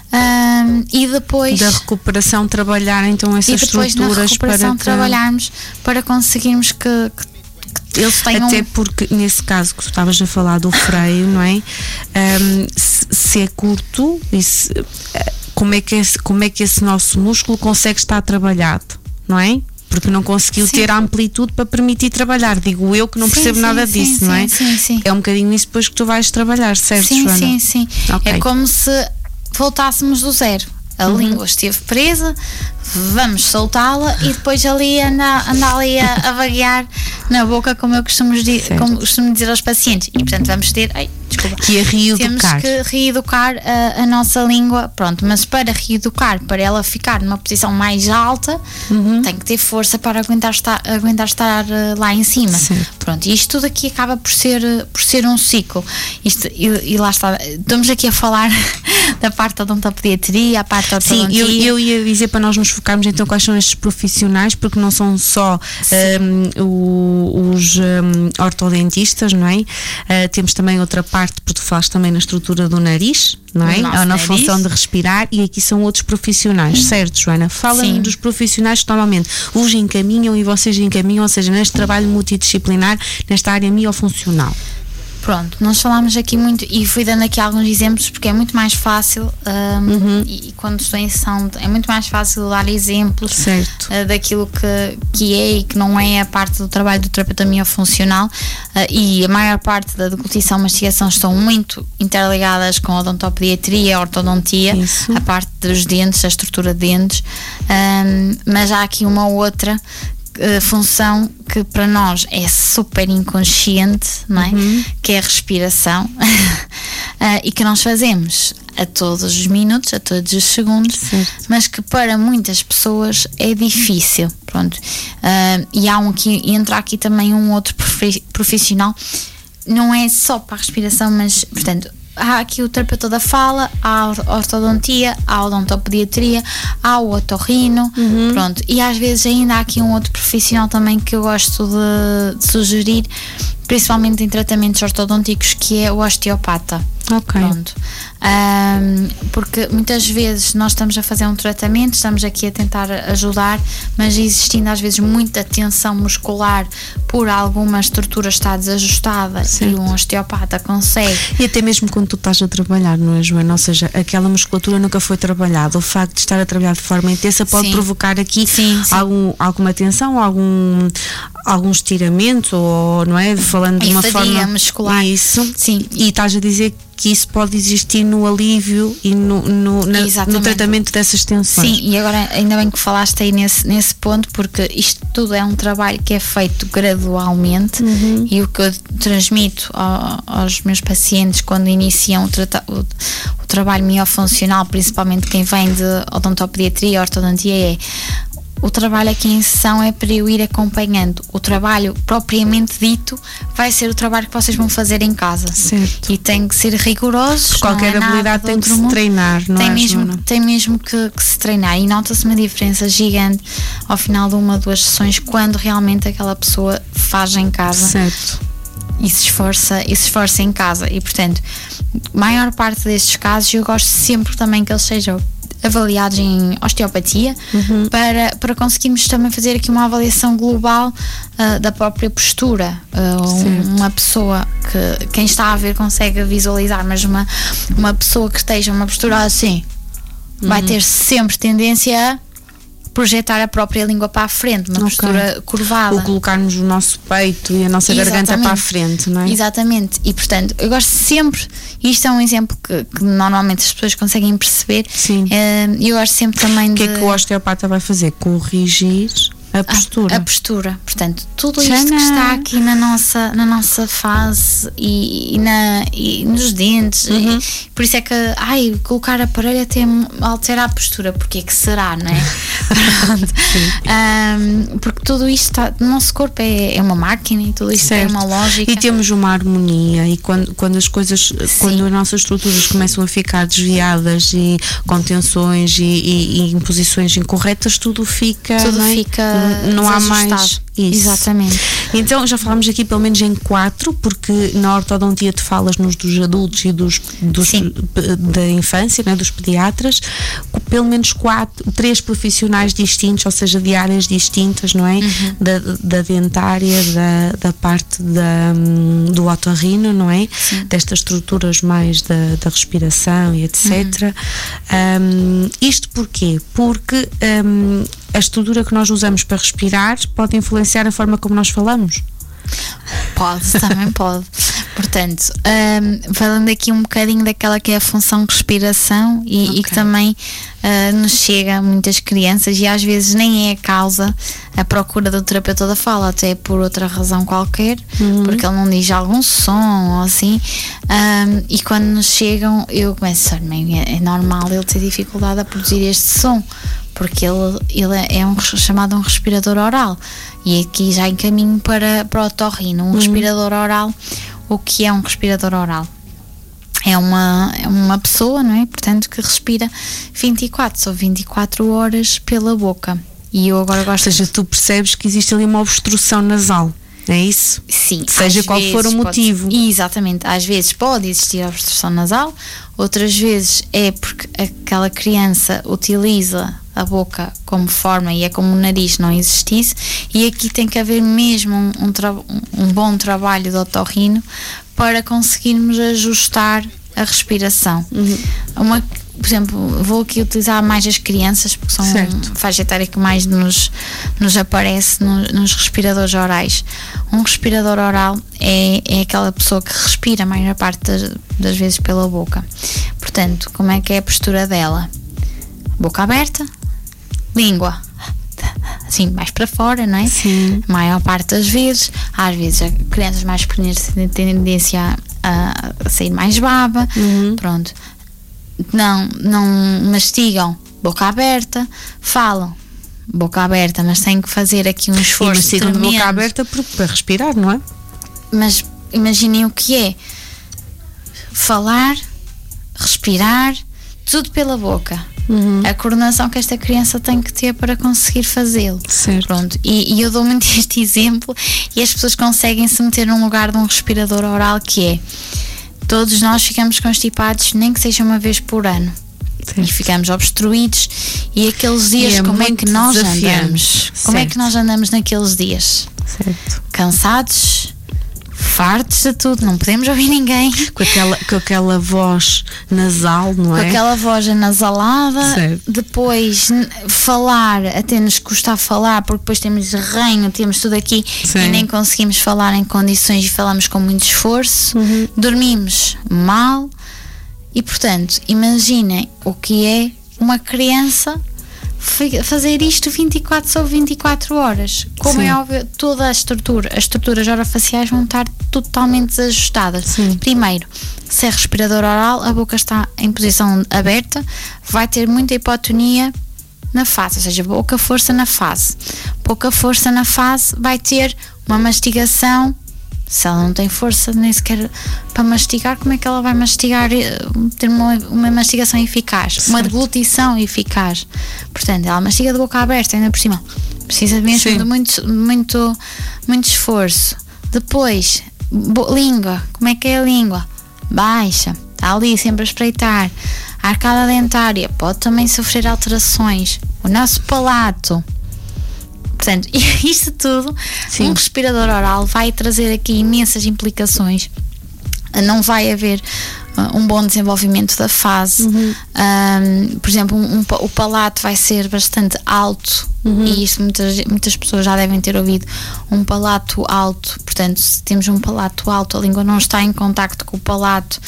Um, e depois da recuperação trabalhar então essas e depois estruturas na recuperação para que... trabalharmos para conseguirmos que, que eles tenham... Até porque nesse caso que tu estavas a falar do freio, não é? Um, se, se é curto e se, como, é que esse, como é que esse nosso músculo consegue estar trabalhado, não é? Porque não conseguiu sim. ter a amplitude para permitir trabalhar. Digo eu que não percebo sim, nada sim, disso, sim, não é? Sim, sim. É um bocadinho isso depois que tu vais trabalhar, certo, sim, Joana? Sim, sim, sim. Okay. É como se voltássemos do zero. A uhum. língua esteve presa, vamos soltá-la e depois ali anda, anda ali a, a vaguear na boca, como eu costumo, como costumo dizer aos pacientes. E portanto vamos ter, ai, desculpa, que é reeducar. Temos que reeducar a, a nossa língua, pronto, mas para reeducar, para ela ficar numa posição mais alta, uhum. tem que ter força para aguentar estar, aguentar estar lá em cima. Sim. Pronto, e isto tudo aqui acaba por ser, por ser um ciclo. Isto, e, e lá está, estamos aqui a falar da parte da odontopediatria, a parte da ortodontia. Sim, eu, eu ia dizer para nós nos focarmos então quais são estes profissionais, porque não são só um, o, os um, ortodontistas, não é? Uh, temos também outra parte, porque tu falaste também na estrutura do nariz, não é? Na nariz. Função de respirar, e aqui são outros profissionais, hum. certo, Joana? Fala-me dos profissionais que normalmente os encaminham e vocês encaminham, ou seja, neste trabalho multidisciplinar, nesta área miofuncional. Pronto, nós falámos aqui muito e fui dando aqui alguns exemplos porque é muito mais fácil um, uhum. e, e quando estou em sessão é muito mais fácil dar exemplos uh, daquilo que, que é e que não é a parte do trabalho do terapeuta miofuncional, uh, e a maior parte da deglutição e mastigação estão muito interligadas com a odontopediatria, a ortodontia, Isso. a parte dos dentes, a estrutura de dentes, um, mas há aqui uma outra Uh, função que para nós é super inconsciente, não é? Uhum. Que é a respiração uh, e que nós fazemos a todos os minutos, a todos os segundos, certo. Mas que para muitas pessoas é difícil, pronto. Uh, e há um aqui, entra aqui também um outro profissional, não é só para a respiração, mas portanto há aqui o terapeuta da fala, há a ortodontia, há a odontopediatria, há o otorrino, uhum. pronto, e às vezes ainda há aqui um outro profissional também que eu gosto de, de sugerir, principalmente em tratamentos ortodônticos, que é o osteopata. Ok. Pronto. Um, porque muitas vezes nós estamos a fazer um tratamento, estamos aqui a tentar ajudar, mas existindo às vezes muita tensão muscular por alguma estrutura está desajustada, certo. E um osteopata consegue. E até mesmo quando tu estás a trabalhar, não é, Joana? Ou seja, aquela musculatura nunca foi trabalhada. O facto de estar a trabalhar de forma intensa pode sim. provocar aqui sim, sim. Algum, alguma tensão, algum, algum estiramento, ou, não é? Falando e de uma fadiga forma muscular. Isso. Sim. E estás a dizer que isso pode existir no alívio e no, no, na, no tratamento dessas tensões. Sim, e agora ainda bem que falaste aí nesse, nesse ponto, porque isto tudo é um trabalho que é feito gradualmente, uhum. e o que eu transmito ao, aos meus pacientes quando iniciam o, trata, o, o trabalho miofuncional, principalmente quem vem de odontopediatria, ortodontia, é o trabalho aqui em sessão é para eu ir acompanhando. O trabalho propriamente dito vai ser o trabalho que vocês vão fazer em casa. Certo. E tem que ser rigorosos. Qualquer não é habilidade tem que se treinar, não tem é, mesmo, Joana? Tem mesmo que, que se treinar. E nota-se uma diferença gigante ao final de uma ou duas sessões, quando realmente aquela pessoa faz em casa. Certo. E se esforça, e se esforça em casa. E portanto, maior parte destes casos eu gosto sempre também que eles sejam avaliados em osteopatia, uhum. para, para conseguirmos também fazer aqui uma avaliação global uh, da própria postura. Uh, uma pessoa que quem está a ver consegue visualizar, mas uma, uma pessoa que esteja uma postura assim, uhum. vai ter sempre tendência a projetar a própria língua para a frente, uma okay. postura curvada. Ou colocarmos o nosso peito e a nossa Exatamente. Garganta para a frente, não é? Exatamente. E portanto, eu gosto sempre, isto é um exemplo que, que normalmente as pessoas conseguem perceber. Sim. E uh, eu gosto sempre também de... O que é que o osteopata vai fazer? Corrigir A postura. A, a postura. Portanto, tudo isto Xana. que está aqui na nossa, na nossa face e, e, na, e nos dentes. Uhum. E, por isso é que, ai, colocar aparelho até altera a postura. Porque é que será, não é? um, porque tudo isto está, o nosso corpo é, é uma máquina e tudo isto certo. tem uma lógica. E temos uma harmonia e quando, quando as coisas, Sim. quando as nossas estruturas começam a ficar desviadas e com tensões e, e, e em posições incorretas, tudo fica, tudo não é? fica não há mais isso. Exatamente. Então já falámos aqui pelo menos em quatro, porque na ortodontia tu falas nos dos adultos e dos, dos da infância, né, dos pediatras, pelo menos quatro, três profissionais distintos, ou seja, de áreas distintas, não é? Uhum. Da, da dentária, da, da parte da, do otorrino, não é? Sim. Destas estruturas mais da, da respiração e etcétera. Uhum. Um, isto porquê? Porque um, a estrutura que nós usamos para respirar pode influenciar a forma como nós falamos? Pode, também pode. Portanto, um, falando aqui um bocadinho daquela que é a função de respiração e, okay. e que também uh, nos chega a muitas crianças e às vezes nem é a causa a procura do terapeuta da fala, até por outra razão qualquer, uhum. porque ele não diz algum som ou assim, um, e quando nos chegam eu começo a dizer, é, é normal ele ter dificuldade a produzir este som, porque ele, ele é um chamado um respirador oral e aqui já encaminho para, para o otorrino. Um uhum. respirador oral, o que é um respirador oral? É uma, é uma pessoa, não é? Portanto, que respira vinte e quatro ou vinte e quatro horas pela boca. E eu agora gosto. Ou seja, tu percebes que existe ali uma obstrução nasal, é isso? Sim. Seja qual for o motivo. Pode, exatamente. Às vezes pode existir obstrução nasal, outras vezes é porque aquela criança utiliza a boca como forma e é como o nariz não existisse, e aqui tem que haver mesmo um, um, tra- um bom trabalho de otorrino para conseguirmos ajustar a respiração. Uhum. Uma, por exemplo, vou aqui utilizar mais as crianças porque são a faixa etária que mais nos, nos aparece no, nos respiradores orais. Um respirador oral é, é aquela pessoa que respira a maior parte das, das vezes pela boca. Portanto, como é que é a postura dela? Boca aberta, língua assim mais para fora, não é? Sim. A maior parte das vezes. Às vezes as crianças mais pequenas têm tendência a, a sair mais baba. Uhum. Pronto. Não, não mastigam, boca aberta, falam boca aberta, mas têm que fazer aqui um esforço tremendo. Boca aberta para respirar, não é? Mas imaginem o que é falar, respirar, tudo pela boca. Uhum. A coordenação que esta criança tem que ter para conseguir fazê-lo. Certo. Pronto. E, e eu dou muito este exemplo e as pessoas conseguem se meter num lugar de um respirador oral, que é: todos nós ficamos constipados, nem que seja uma vez por ano. Certo. E ficamos obstruídos, e aqueles dias, é como é que nós andamos? Certo. Como é que nós andamos naqueles dias? Certo. Cansados, fartos de tudo, não podemos ouvir ninguém, com aquela, com aquela voz nasal, não é? Com aquela voz anasalada. Certo. Depois falar, até nos custa a falar, porque depois temos ranho, temos tudo aqui. Sim. E nem conseguimos falar em condições e falamos com muito esforço. Uhum. Dormimos mal. E portanto, imaginem o que é uma criança fazer isto vinte e quatro ou vinte e quatro horas. Como Sim. é óbvio, toda a estrutura, as estruturas orofaciais vão estar totalmente desajustadas. Sim. Primeiro, se é respirador oral, a boca está em posição aberta, vai ter muita hipotonia na face, ou seja, pouca força na face. Pouca força na face, vai ter uma mastigação. Se ela não tem força nem sequer para mastigar, como é que ela vai mastigar, ter uma, uma mastigação eficaz, certo. Uma deglutição eficaz? Portanto, ela mastiga de boca aberta, ainda por cima, precisa mesmo Sim. de muito, muito, muito esforço. Depois, bo, língua, como é que é a língua? Baixa, está ali sempre a espreitar. A arcada dentária pode também sofrer alterações. O nosso palato. Portanto, isto tudo, Sim. um respirador oral vai trazer aqui imensas implicações. Não vai haver uh, um bom desenvolvimento da face. Uhum. Um, por exemplo, um, um, o palato vai ser bastante alto. Uhum. E isto muitas, muitas pessoas já devem ter ouvido. Um palato alto, portanto, se temos um palato alto, a língua não está em contacto com o palato,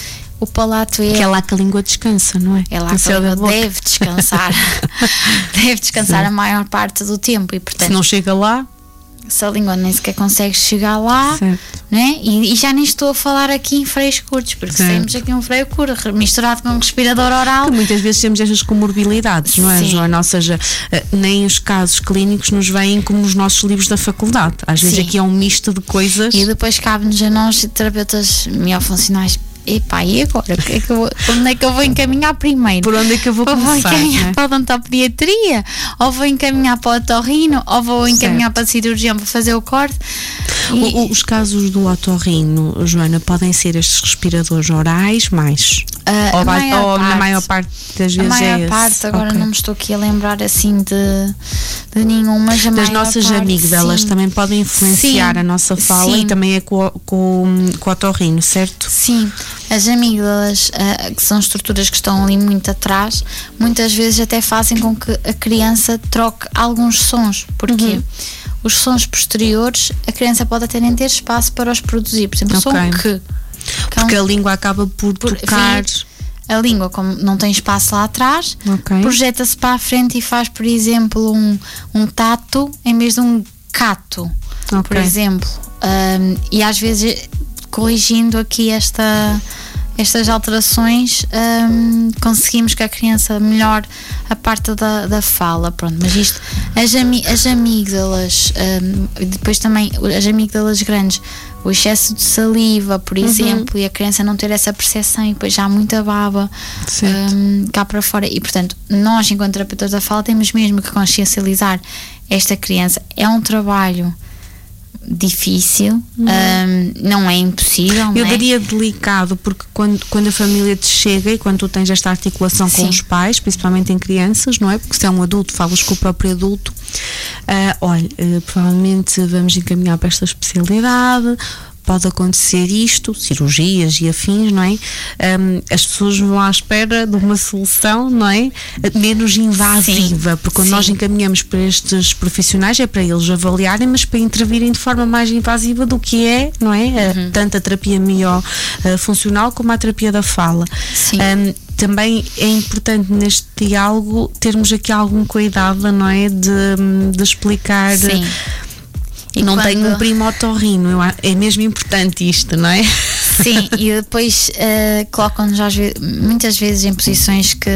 o palato é... Que é lá que a língua descansa, não é? É lá que a língua deve descansar. Deve descansar Sim. a maior parte do tempo. E, portanto, se não chega lá... Se a língua nem sequer consegue chegar lá, né? e, e já nem estou a falar aqui em freios curtos, porque certo. temos aqui um freio curto misturado com um respirador oral. Que muitas vezes temos estas comorbilidades, não é, Sim. Joana? Ou seja, nem os casos clínicos nos vêm como os nossos livros da faculdade. Às vezes Sim. aqui é um misto de coisas. E depois cabe-nos a nós, terapeutas miofuncionais, epá, e agora? Que é que eu, onde é que eu vou encaminhar primeiro? Por onde é que eu vou começar? Vou encaminhar né? para a odontopediatria? Ou vou encaminhar para o otorrino? Ou vou encaminhar certo. para a cirurgião para fazer o corte? E... O, os casos do otorrino, Joana, podem ser estes respiradores orais mais? Uh, ou, vai, ou na maior parte das vezes a maior é parte, esse. agora okay. não me estou aqui a lembrar assim de, de nenhum, mas a das maior nossas parte, amígdalas sim. também podem influenciar sim. a nossa fala sim. e também é com, com, com o otorrino, certo? Sim, as amígdalas, uh, que são estruturas que estão ali muito atrás, muitas vezes até fazem com que a criança troque alguns sons. Porquê? Uhum. Os sons posteriores, a criança pode até nem ter espaço para os produzir. Por exemplo, o okay. som que... Porque a língua acaba por, por tocar. A língua, como não tem espaço lá atrás, okay. projeta-se para a frente e faz, por exemplo, um, um tato em vez de um cato, okay. por exemplo. Um, e às vezes, corrigindo aqui esta, estas alterações, um, conseguimos que a criança melhore a parte da, da fala. Pronto, mas isto, as, ami, as amígdalas, um, depois também as amígdalas grandes, o excesso de saliva, por exemplo, uhum. e a criança não ter essa percepção e depois já há muita baba um, cá para fora. E, portanto, nós, enquanto terapeutas da fala, temos mesmo que consciencializar esta criança. É um trabalho difícil, uhum. um, não é impossível. Eu não diria é? delicado, porque quando, quando a família te chega e quando tu tens esta articulação Sim. com os pais, principalmente em crianças, não é? Porque se é um adulto, falas com o próprio adulto, uh, olha, uh, provavelmente vamos encaminhar para esta especialidade, pode acontecer isto, cirurgias e afins, não é? Um, as pessoas vão à espera de uma solução, não é? Menos invasiva, Sim. porque quando Sim. nós encaminhamos para estes profissionais é para eles avaliarem, mas para intervirem de forma mais invasiva do que é, não é? Uhum. Tanto a terapia miofuncional como a terapia da fala. Sim. Um, também é importante neste diálogo termos aqui algum cuidado, não é? De, de explicar. Sim. E não quando... tenho um primo otorrino, é mesmo importante isto, não é? Sim, e depois uh, colocam-nos às vezes, muitas vezes em posições que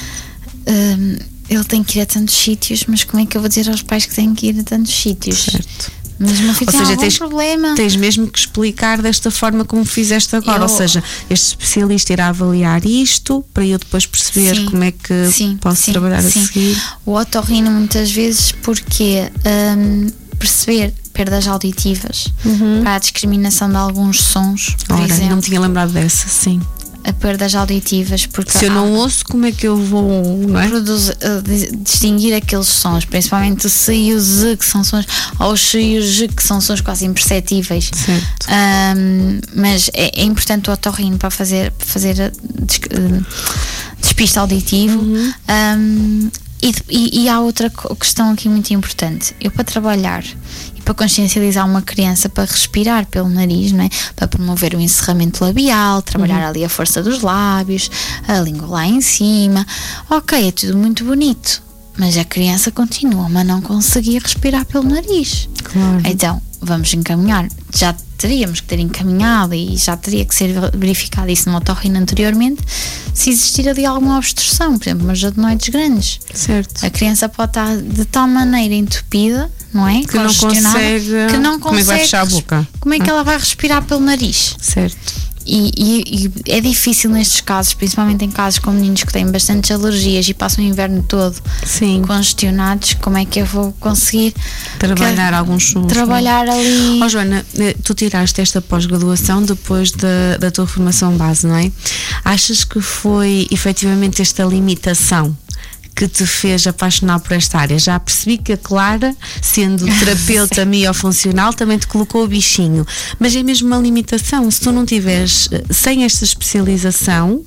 uh, ele tem que ir a tantos sítios, mas como é que eu vou dizer aos pais que têm que ir a tantos sítios? Certo. Mas o meu filho ou tem seja, algum tens, problema. Tens mesmo que explicar desta forma como fizeste agora, eu... ou seja, este especialista irá avaliar isto para eu depois perceber sim, como é que sim, posso sim, trabalhar sim. a seguir. O otorrino muitas vezes porque um, perceber perdas auditivas uhum. para a discriminação de alguns sons, por Ora, exemplo. não me tinha lembrado dessa, sim. A perdas auditivas, porque se eu não ouço, como é que eu vou, não é? Produzir, uh, distinguir aqueles sons, principalmente o C e o Z, que são sons, ou o X e o G, que são sons quase imperceptíveis. Certo. Um, mas é, é importante o otorrino para fazer, para fazer uh, despiste auditivo. Uhum. Um, e, e, e há outra questão aqui muito importante. Eu, para trabalhar para consciencializar uma criança para respirar pelo nariz, não é? Para promover o encerramento labial, trabalhar uhum. ali a força dos lábios, a língua lá em cima. Ok, é tudo muito bonito, mas a criança continua a não conseguir respirar pelo nariz. Claro. Então, vamos encaminhar. Já teríamos que ter encaminhado e já teria que ser verificado isso no otorrino anteriormente, se existir ali alguma obstrução, por exemplo, umas adenoides grandes. Certo. A criança pode estar de tal maneira entupida, não é? Que não consegue, que não consegue. Como é que vai fechar a boca? Como é que ah. ela vai respirar pelo nariz? Certo. E, e, e é difícil nestes casos, principalmente em casos com meninos que têm bastantes alergias e passam o inverno todo Sim. congestionados. Como é que eu vou conseguir trabalhar que, alguns sons? Trabalhar não? ali. Oh, Joana, tu tiraste esta pós-graduação depois da, da tua formação base, não é? Achas que foi efetivamente esta limitação que te fez apaixonar por esta área? Já percebi que a Clara, sendo terapeuta miofuncional, também te colocou o bichinho, mas é mesmo uma limitação. Se tu não tiveres, sem esta especialização,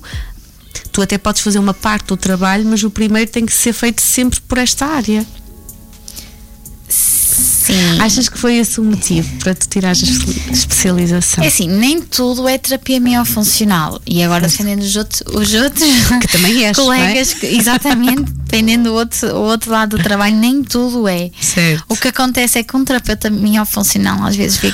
tu até podes fazer uma parte do trabalho, mas o primeiro tem que ser feito sempre por esta área. Sim, Sim. Achas que foi esse o motivo para tu tirares a especialização? É assim, nem tudo é terapia miofuncional. E agora, defendendo os outros, os outros que também és, colegas, não é? que, exatamente, dependendo do outro, o outro lado do trabalho, nem tudo é. Certo. O que acontece é que um terapeuta miofuncional às vezes vê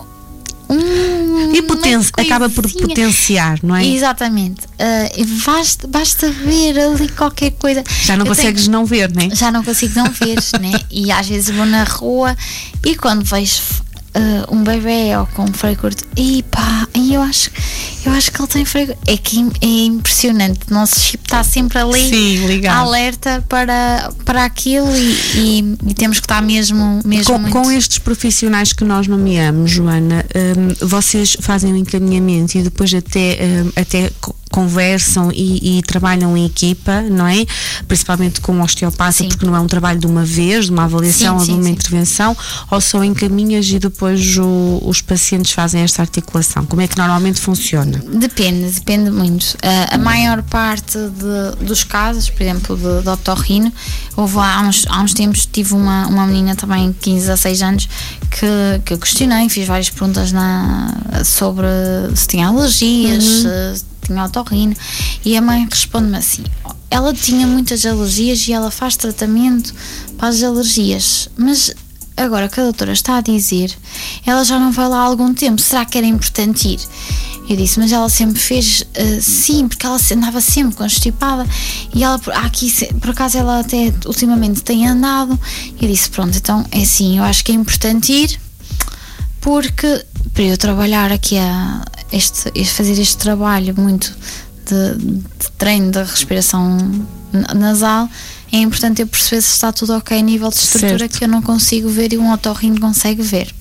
Hum, e poten acaba por potenciar, não é? Exatamente. Uh, basta, basta ver ali qualquer coisa. Já não Eu consegues tenho, não ver, não é? Já não consigo não ver, né? E às vezes vou na rua e quando vejo uh, um bebê ou com um freio curto, e pá, e eu acho, eu acho que ele tem freio. É que é impressionante. O nosso chip está sempre ali. Sim, ligado. Alerta para, para aquilo e, e, e temos que estar mesmo, mesmo com, muito... com estes profissionais que nós nomeamos, Joana, um, vocês fazem o encaminhamento e depois até, um, até conversam e, e trabalham em equipa, não é? Principalmente com o osteopata, sim, porque não é um trabalho de uma vez, de uma avaliação, sim, ou de uma sim, intervenção, ou só encaminhas e depois o, os pacientes fazem esta articulação. Como é que normalmente funciona? Depende, depende muito. Uh, a maior parte de, dos casos, por exemplo, de, de otorrino, houve há uns, há uns tempos, tive uma, uma menina também, quinze a seis anos, que, que eu questionei, fiz várias perguntas na, sobre se tinha alergias, uhum, se tinha otorrino, e a mãe responde-me assim: ela tinha muitas alergias e ela faz tratamento para as alergias, mas agora que a doutora está a dizer, ela já não vai lá há algum tempo, será que era importante ir? Eu disse, mas ela sempre fez uh, sim, porque ela andava sempre constipada e ela, aqui, por acaso, ela até ultimamente tem andado. Eu disse, pronto, então é assim, eu acho que é importante ir, porque para eu trabalhar aqui, a, este, fazer este trabalho muito de, de treino da respiração nasal, é importante eu perceber se está tudo ok a nível de estrutura, certo, que eu não consigo ver e um otorrino consegue ver.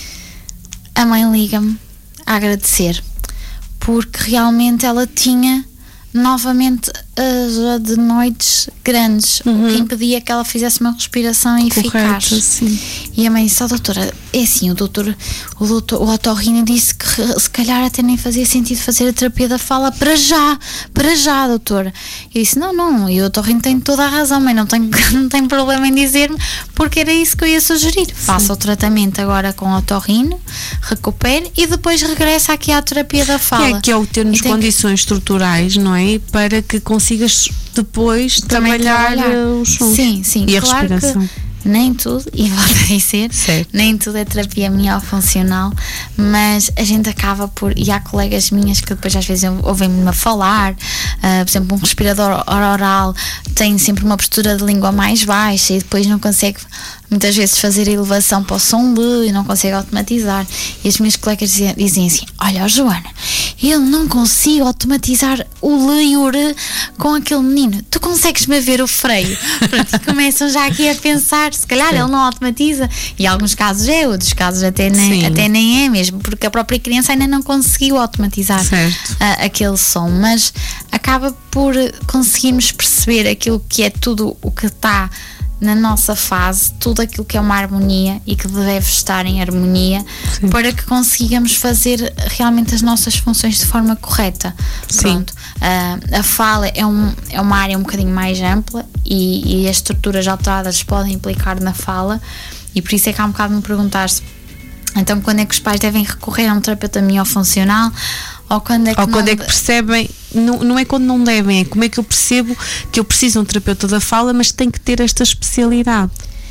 A mãe liga-me a agradecer, porque realmente ela tinha novamente as adenoides grandes, uhum, o que impedia que ela fizesse uma respiração eficaz. Sim. E a mãe disse, oh, doutora, é assim, o doutor, o doutor, o otorrino disse que se calhar até nem fazia sentido fazer a terapia da fala para já, para já, doutora. Eu disse, não, não, e o otorrino tem toda a razão, mãe, não tem, não tem problema em dizer-me, porque era isso que eu ia sugerir. Sim. Faça o tratamento agora com o otorrino, recupere e depois regressa aqui à terapia da fala. Que é, que é o termos condições que... estruturais, não é? Para que consigas depois trabalhar, trabalhar os sons, sim, sim, e a claro, respiração. Nem tudo, e volto a dizer, certo, nem tudo é terapia miofuncional, mas a gente acaba por, e há colegas minhas que depois às vezes ouvem-me a falar, uh, por exemplo, um respirador oral tem sempre uma postura de língua mais baixa e depois não consegue muitas vezes fazer a elevação para o som L e não consegue automatizar, e as minhas colegas dizem, dizem assim, olha, Joana, eu não consigo automatizar o L e o R com aquele menino, tu consegues-me ver o freio? Pronto, e começam já aqui a pensar, se calhar sim, ele não automatiza, e alguns casos é, outros casos até nem, até nem é mesmo, porque a própria criança ainda não conseguiu automatizar a, aquele som, mas acaba por conseguirmos perceber aquilo que é tudo o que está na nossa fase, tudo aquilo que é uma harmonia e que deve estar em harmonia, sim, para que consigamos fazer realmente as nossas funções de forma correta. Pronto. Uh, a fala é, um, é uma área um bocadinho mais ampla e, e as estruturas alteradas podem implicar na fala, e por isso é que há um bocado me perguntar-se, então quando é que os pais devem recorrer a um terapeuta miofuncional? Ou quando é que, ou quando não... é que percebem, não, não é quando não devem, é como é que eu percebo que eu preciso de um terapeuta da fala, mas tem que ter esta especialidade.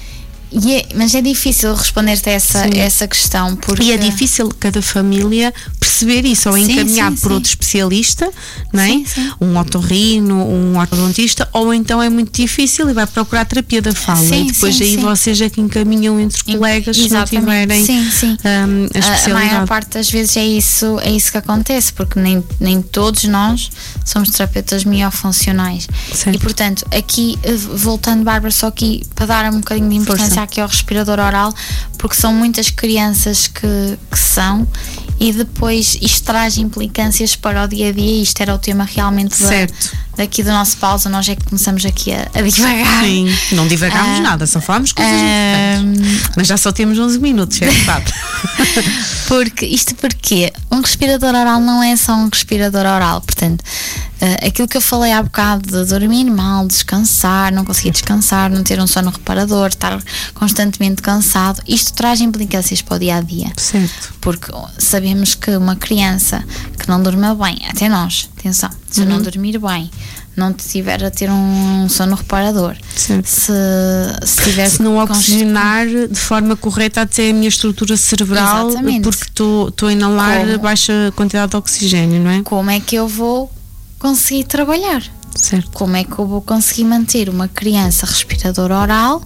E é, mas é difícil responder-te a essa, essa questão, porque... E é difícil cada família perceber isso, ou encaminhar sim, sim, por sim. outro especialista, não é? Sim, sim. Um otorrino, um ortodontista, ou então é muito difícil e vai procurar a terapia da fala, sim, e depois sim, aí sim. vocês é que encaminham entre colegas, se não tiverem sim, sim. Um, a especialidade. A maior parte das vezes é isso, é isso que acontece, porque nem, nem todos nós somos terapeutas miofuncionais. Certo. E portanto, aqui, voltando, Bárbara, só aqui para dar um bocadinho de importância Força. aqui ao respirador oral, porque são muitas crianças que, que são, e depois isto traz implicâncias para o dia a dia, e isto era o tema realmente da, daqui do nosso pausa. Nós é que começamos aqui a, a divagar. Sim, não divagámos uh, nada, só falámos coisas uh, importantes, mas já só temos onze minutos, é verdade. Porque isto porque um respirador oral não é só um respirador oral, portanto Uh, aquilo que eu falei há bocado de dormir mal, descansar, não conseguir descansar, não ter um sono reparador, estar constantemente cansado, isto traz implicâncias para o dia a dia. Certo. Porque sabemos que uma criança que não dorme bem, até nós, atenção, se uhum. não dormir bem, não tiver a ter um sono reparador, certo. se, se, tiver se não oxigenar const... de forma correta até a minha estrutura cerebral, exatamente. Porque estou a inalar como? Baixa quantidade de oxigênio, não é? Como é que eu vou conseguir trabalhar? Certo. Como é que eu vou conseguir manter uma criança respiradora oral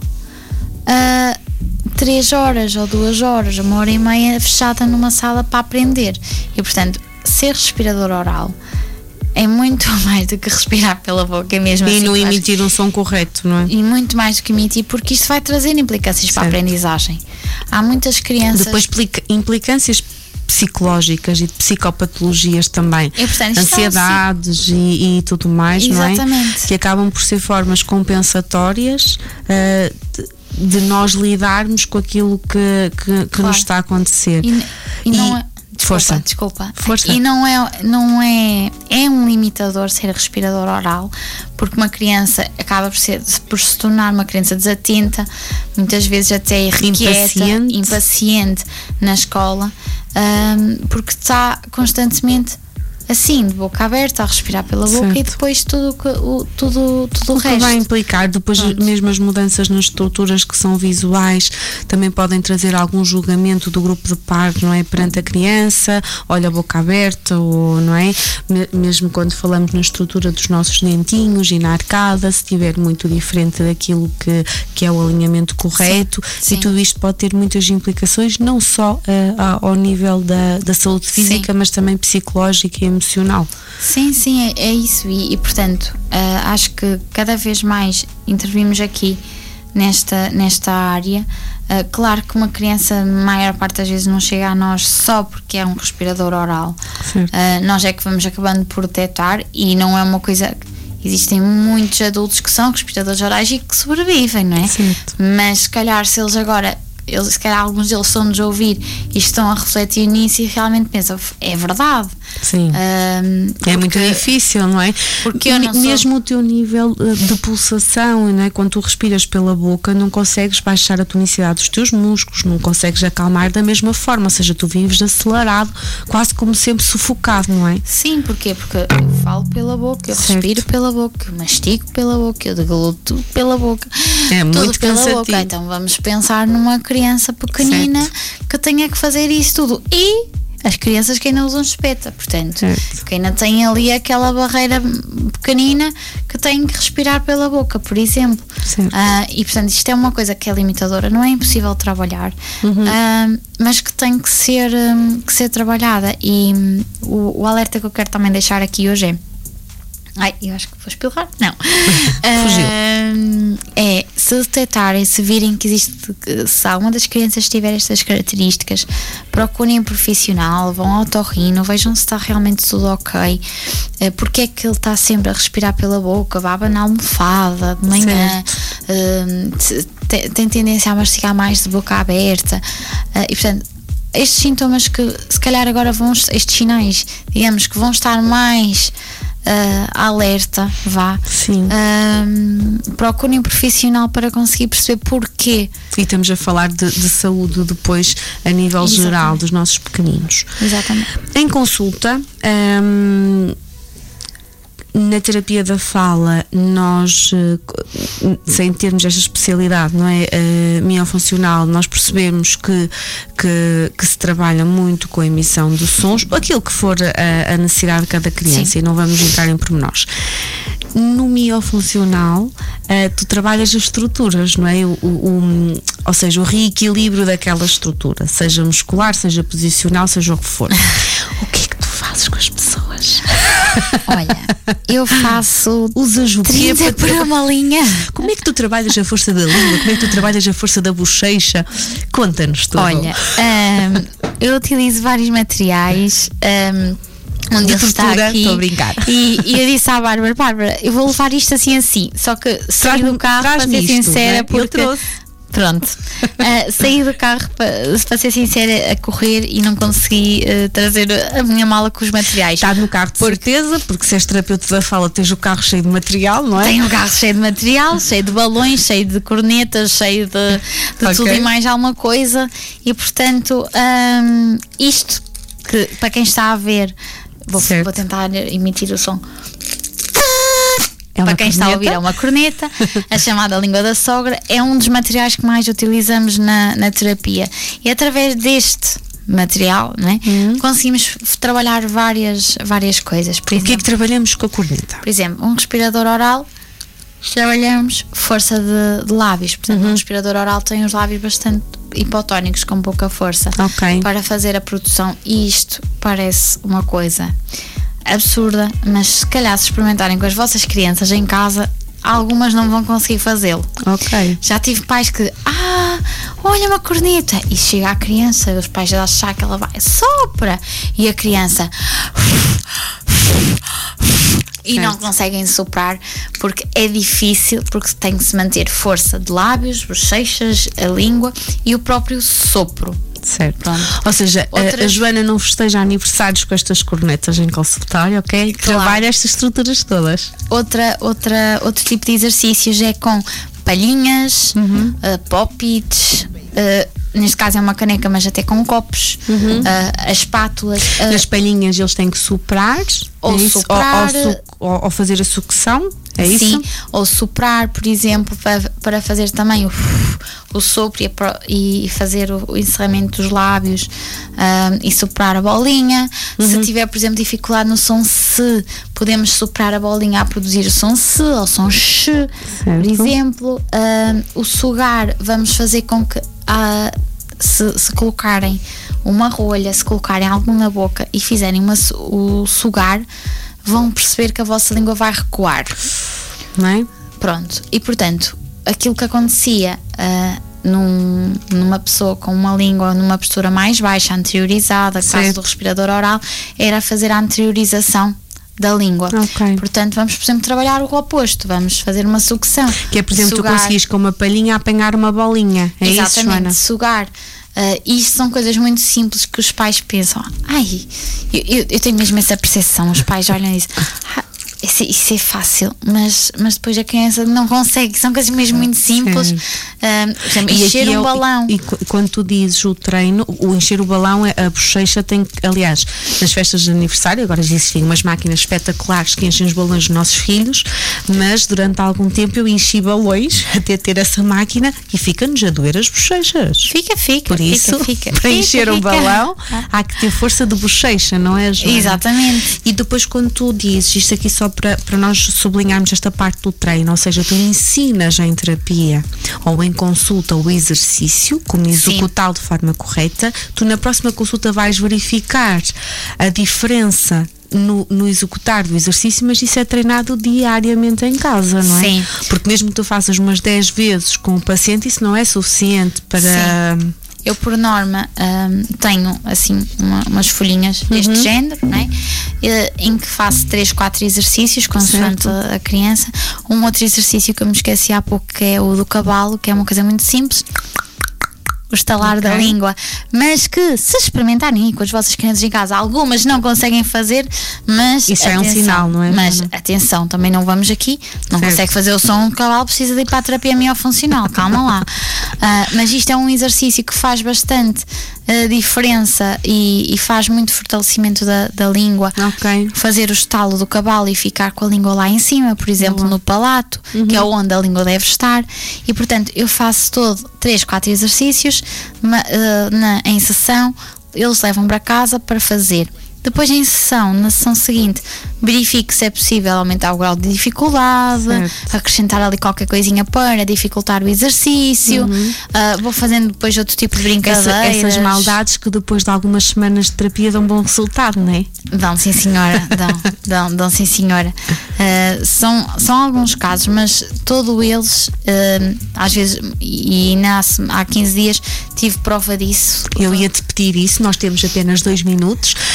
a três horas ou duas horas, uma hora e meia fechada numa sala para aprender? E portanto, ser respirador oral é muito mais do que respirar pela boca, é mesmo e assim. E não emitir um som correto, não é? E muito mais do que emitir, porque isto vai trazer implicações certo. Para a aprendizagem. Há muitas crianças... Depois implicâncias psicológicas e de psicopatologias também. E, portanto, ansiedades assim. e, e tudo mais, exatamente. Não é? Que acabam por ser formas compensatórias uh, de, de nós lidarmos com aquilo que, que, que claro. Nos está a acontecer. E, e não é... Desculpa, Força. desculpa. Força. E não é, não é, é um limitador ser respirador oral, porque uma criança acaba por, ser, por se tornar uma criança desatenta, muitas vezes até irrequieta, impaciente, impaciente na escola, um, porque está constantemente assim, de boca aberta, a respirar pela boca certo. E depois tudo o, tudo, tudo o, o resto. Que vai implicar depois Pronto. Mesmo as mudanças nas estruturas que são visuais também podem trazer algum julgamento do grupo de pares, não é? Perante a criança, olha a boca aberta, ou não é? Mesmo quando falamos na estrutura dos nossos dentinhos e na arcada, se estiver muito diferente daquilo que, que é o alinhamento correto, sim, sim. E tudo isto pode ter muitas implicações, não só uh, ao nível da, da saúde física, sim. Mas também psicológica e emocional. Sim, sim, é, é isso e, e portanto uh, acho que cada vez mais intervimos aqui nesta, nesta área. Uh, claro que uma criança, a maior parte das vezes, não chega a nós só porque é um respirador oral. Uh, nós é que vamos acabando por detectar e não é uma coisa... Existem muitos adultos que são respiradores orais e que sobrevivem, não é? Certo. Mas se calhar se eles agora... Eles, se calhar alguns deles estão-nos a ouvir e estão a refletir nisso e realmente pensam, é verdade. Sim. Um, é muito difícil, não é? Porque eu não mesmo sou... o teu nível de pulsação, não é? Quando tu respiras pela boca, não consegues baixar a tonicidade dos teus músculos, não consegues acalmar da mesma forma, ou seja, tu vives acelerado, quase como sempre sufocado, não é? Sim, porquê? Porque eu falo pela boca, eu certo. Respiro pela boca, eu mastigo pela boca, eu degluto pela boca, é tudo muito pela cansativo. Boca. Então vamos pensar numa criança pequenina certo. Que tenha que fazer isso tudo. E as crianças que ainda usam chupeta, portanto, certo. Que ainda têm ali aquela barreira pequenina que têm que respirar pela boca, por exemplo. Uh, e portanto isto é uma coisa que é limitadora, não é impossível trabalhar, uhum. uh, mas que tem que ser, um, que ser trabalhada. E um, o, o alerta que eu quero também deixar aqui hoje é... Ai, eu acho que vou espirrar. Não. Fugiu. Uh, é, se detectarem, se virem que existe, se alguma das crianças tiver estas características, procurem um profissional, vão ao otorrino, vejam se está realmente tudo ok, uh, porque é que ele está sempre a respirar pela boca, baba na almofada de manhã, uh, tem, tem tendência a mastigar mais de boca aberta, uh, e portanto, estes sintomas que se calhar agora vão, estes sinais, digamos que vão estar mais Uh, alerta, vá. Sim. Uh, procurem um profissional para conseguir perceber porquê. E estamos a falar de, de saúde depois a nível Exatamente. Geral dos nossos pequeninos. Exatamente. Em consulta, um, na terapia da fala, nós, sem termos esta especialidade, não é, uh, miofuncional, nós percebemos que, que, que se trabalha muito com a emissão de sons, aquilo que for a, a necessidade de cada criança. Sim. E não vamos entrar em pormenores. No miofuncional, uh, tu trabalhas as estruturas, não é? O, o, o, ou seja, o reequilíbrio daquela estrutura, seja muscular, seja posicional, seja o que for. O que é que tu fazes com as pessoas? Olha, eu faço usas o quê para por uma linha. Como é que tu trabalhas a força da língua? Como é que tu trabalhas a força da bochecha? Conta-nos tudo. Olha, um, eu utilizo vários materiais. Um, onde ele está aqui. Estou a brincar. E, e eu disse à Bárbara, Bárbara, eu vou levar isto assim assim. Só que saí do carro para ser sincera, é? porque Pronto, uh, saí do carro, para, para ser sincera, a correr e não consegui uh, trazer a minha mala com os materiais. Está no carro de certeza, porque se és terapeuta da fala tens o carro cheio de material, não é? Tenho o carro cheio de material, cheio de balões, cheio de cornetas, cheio de, de okay. tudo e mais alguma coisa. E portanto, um, isto que para quem está a ver, vou, vou tentar emitir o som. É para quem corneta. Está a ouvir, é uma corneta, a chamada língua da sogra, é um dos materiais que mais utilizamos na, na terapia. E através deste material, não é? Uhum. Conseguimos trabalhar várias, várias coisas. Por exemplo, o que é que trabalhamos com a corneta? Por exemplo, um respirador oral, trabalhamos força de, de lábios. Portanto, uhum. um respirador oral tem os lábios bastante hipotónicos, com pouca força, okay. para fazer a produção. E isto parece uma coisa absurda, mas se calhar se experimentarem com as vossas crianças em casa, algumas não vão conseguir fazê-lo. Ok. Já tive pais que, ah, olha uma corneta, e chega a criança, os pais já acham que ela vai, sopra, e a criança e certo. Não conseguem soprar porque é difícil, porque tem que se manter força de lábios, bochechas, a língua e o próprio sopro. Certo. Pronto. Ou seja, Outras... a, a Joana não festeja aniversários com estas cornetas em consultório, ok? Claro. Trabalha estas estruturas todas. Outra, outra, outro tipo de exercícios é com palhinhas, uhum. uh, pop-its, uh, neste caso é uma caneca, mas até com copos, uhum. uh, as espátulas. Uh, As palhinhas eles têm que soprar, ou é soprar, ou, ou, su- ou, ou fazer a sucção. É sim, isso? Ou soprar, por exemplo, para, para fazer também o, o sopro e, e fazer o, o encerramento dos lábios, um, e soprar a bolinha. Uhum. Se tiver, por exemplo, dificuldade no som se, podemos soprar a bolinha a produzir o som se ou som x, certo. Por exemplo. Um, o sugar, vamos fazer com que uh, se, se colocarem uma rolha, se colocarem algo na boca e fizerem uma, o sugar, vão perceber que a vossa língua vai recuar. Não é? Pronto. E portanto, aquilo que acontecia uh, num, numa pessoa com uma língua numa postura mais baixa, anteriorizada, no caso do respirador oral, era fazer a anteriorização da língua. Okay. Portanto, vamos, por exemplo, trabalhar o oposto. Vamos fazer uma sucção. Que é, por exemplo, sugar. Tu conseguis com uma palhinha apanhar uma bolinha. É exatamente, isso, Joana? Sugar. Uh, isto são coisas muito simples que os pais pensam. Ai, eu, eu, eu tenho mesmo essa percepção. Os pais olham e dizem, ah, isso, isso é fácil, mas, mas depois a criança não consegue. São coisas mesmo muito simples. Uh, por exemplo, encher um balão. E, e quando tu dizes o treino, o encher o balão, a bochecha tem que, aliás, nas festas de aniversário, agora já existem umas máquinas espetaculares que enchem os balões dos nossos filhos, mas durante algum tempo eu enchi balões até ter essa máquina e fica-nos a doer as bochechas. Fica, fica. Por isso, fica, fica, para fica, encher o fica. balão, há que ter força de bochecha, não é, Joana? Exatamente. E depois, quando tu dizes, isto aqui só para, para nós sublinharmos esta parte do treino, ou seja, tu ensinas em terapia ou em consulta o exercício, como executá-lo de forma correta, tu na próxima consulta vais verificar a diferença No, no executar do exercício, mas isso é treinado diariamente em casa, não é? Sim. Porque mesmo que tu faças umas dez vezes com o paciente, isso não é suficiente para... Sim. Eu, por norma, um, tenho assim uma, umas folhinhas deste uhum. género, não é? Em que faço três, quatro exercícios consoante a, a criança. Um outro exercício que eu me esqueci há pouco, que é o do cavalo, que é uma coisa muito simples, o estalar okay. da língua, mas que se experimentarem com as vossas crianças em casa, algumas não conseguem fazer, mas isso atenção, é um sinal, não é? Mas atenção, também não vamos aqui, não certo. Consegue fazer o som do cavalo, precisa de ir para a terapia miofuncional, calma lá. Uh, mas isto é um exercício que faz bastante uh, diferença e, e faz muito fortalecimento da, da língua. Okay. Fazer o estalo do cavalo e ficar com a língua lá em cima, por exemplo, uhum. no palato, uhum. que é onde a língua deve estar, e portanto eu faço todo três, quatro exercícios ma, uh, na, em sessão, eles levam para casa para fazer. Depois em sessão, na sessão seguinte, verifico se é possível aumentar o grau de dificuldade, certo. Acrescentar ali qualquer coisinha para dificultar o exercício, uhum. uh, vou fazendo depois outro tipo de brincadeiras. Essa, essas maldades que depois de algumas semanas de terapia dão bom resultado, não é? Dão, sim senhora, dão, dão, dão sim senhora. Uh, são, são alguns casos, mas todos eles, uh, às vezes, e na, há quinze dias tive prova disso. Eu ia-te pedir isso, nós temos apenas dois minutos, se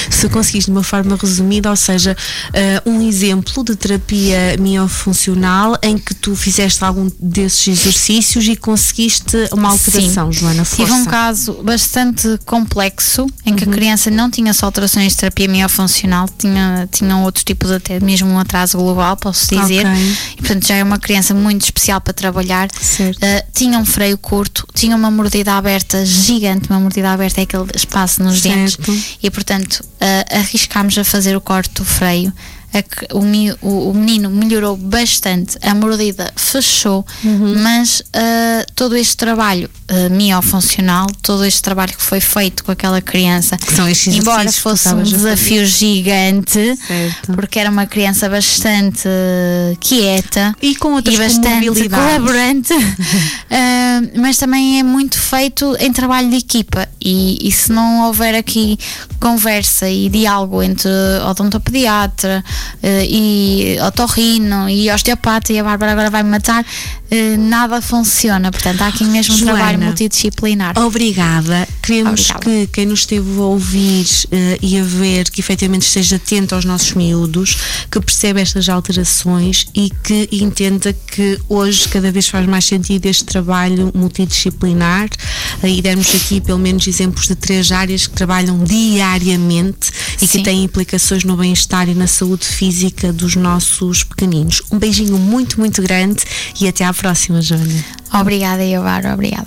conseguiste de uma forma resumida, ou seja, uh, um exemplo de terapia miofuncional em que tu fizeste algum desses exercícios e conseguiste uma alteração. Sim. Joana, força. Tive um caso bastante complexo em que uhum. a criança não tinha só alterações de terapia miofuncional, tinha, tinha outro tipo de, até mesmo um atraso global, posso dizer, okay. e portanto já é uma criança muito especial para trabalhar. Uh, tinha um freio curto, tinha uma mordida aberta gigante, uma mordida aberta é aquele espaço nos certo. dentes, e portanto uh, arriscámos a fazer o corte do freio. A, o, o menino melhorou bastante, a mordida fechou, uhum. mas uh, todo este trabalho uh, miofuncional, todo este trabalho que foi feito com aquela criança, embora fosse um desafio gigante, certo. porque era uma criança bastante uh, quieta e com outras e bastante colaborante, uh, mas também é muito feito em trabalho de equipa, e, e se não houver aqui conversa e diálogo entre odontopediatra Uh, e otorrino e osteopata, e a Bárbara agora vai-me matar, uh, nada funciona. Portanto, há aqui mesmo um Joana, trabalho multidisciplinar. Obrigada. Queremos Obrigada. que quem nos esteve a ouvir uh, e a ver, que efetivamente esteja atento aos nossos miúdos, que perceba estas alterações e que entenda que hoje cada vez faz mais sentido este trabalho multidisciplinar, uh, e demos aqui pelo menos exemplos de três áreas que trabalham diariamente e Sim. que têm implicações no bem-estar e na saúde física dos nossos pequeninos. Um beijinho muito, muito grande e até à próxima, Joana. Obrigada, Iovaro, obrigada.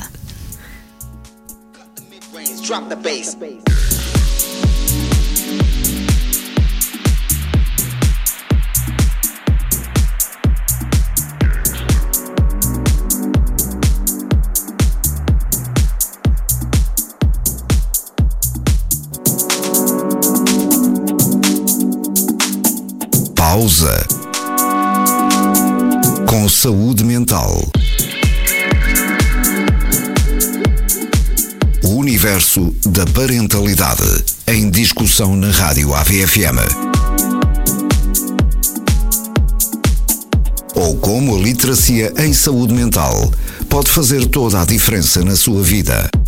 Pausa. Com saúde mental. O universo da parentalidade em discussão na Rádio A V F M. Ou como a literacia em saúde mental pode fazer toda a diferença na sua vida.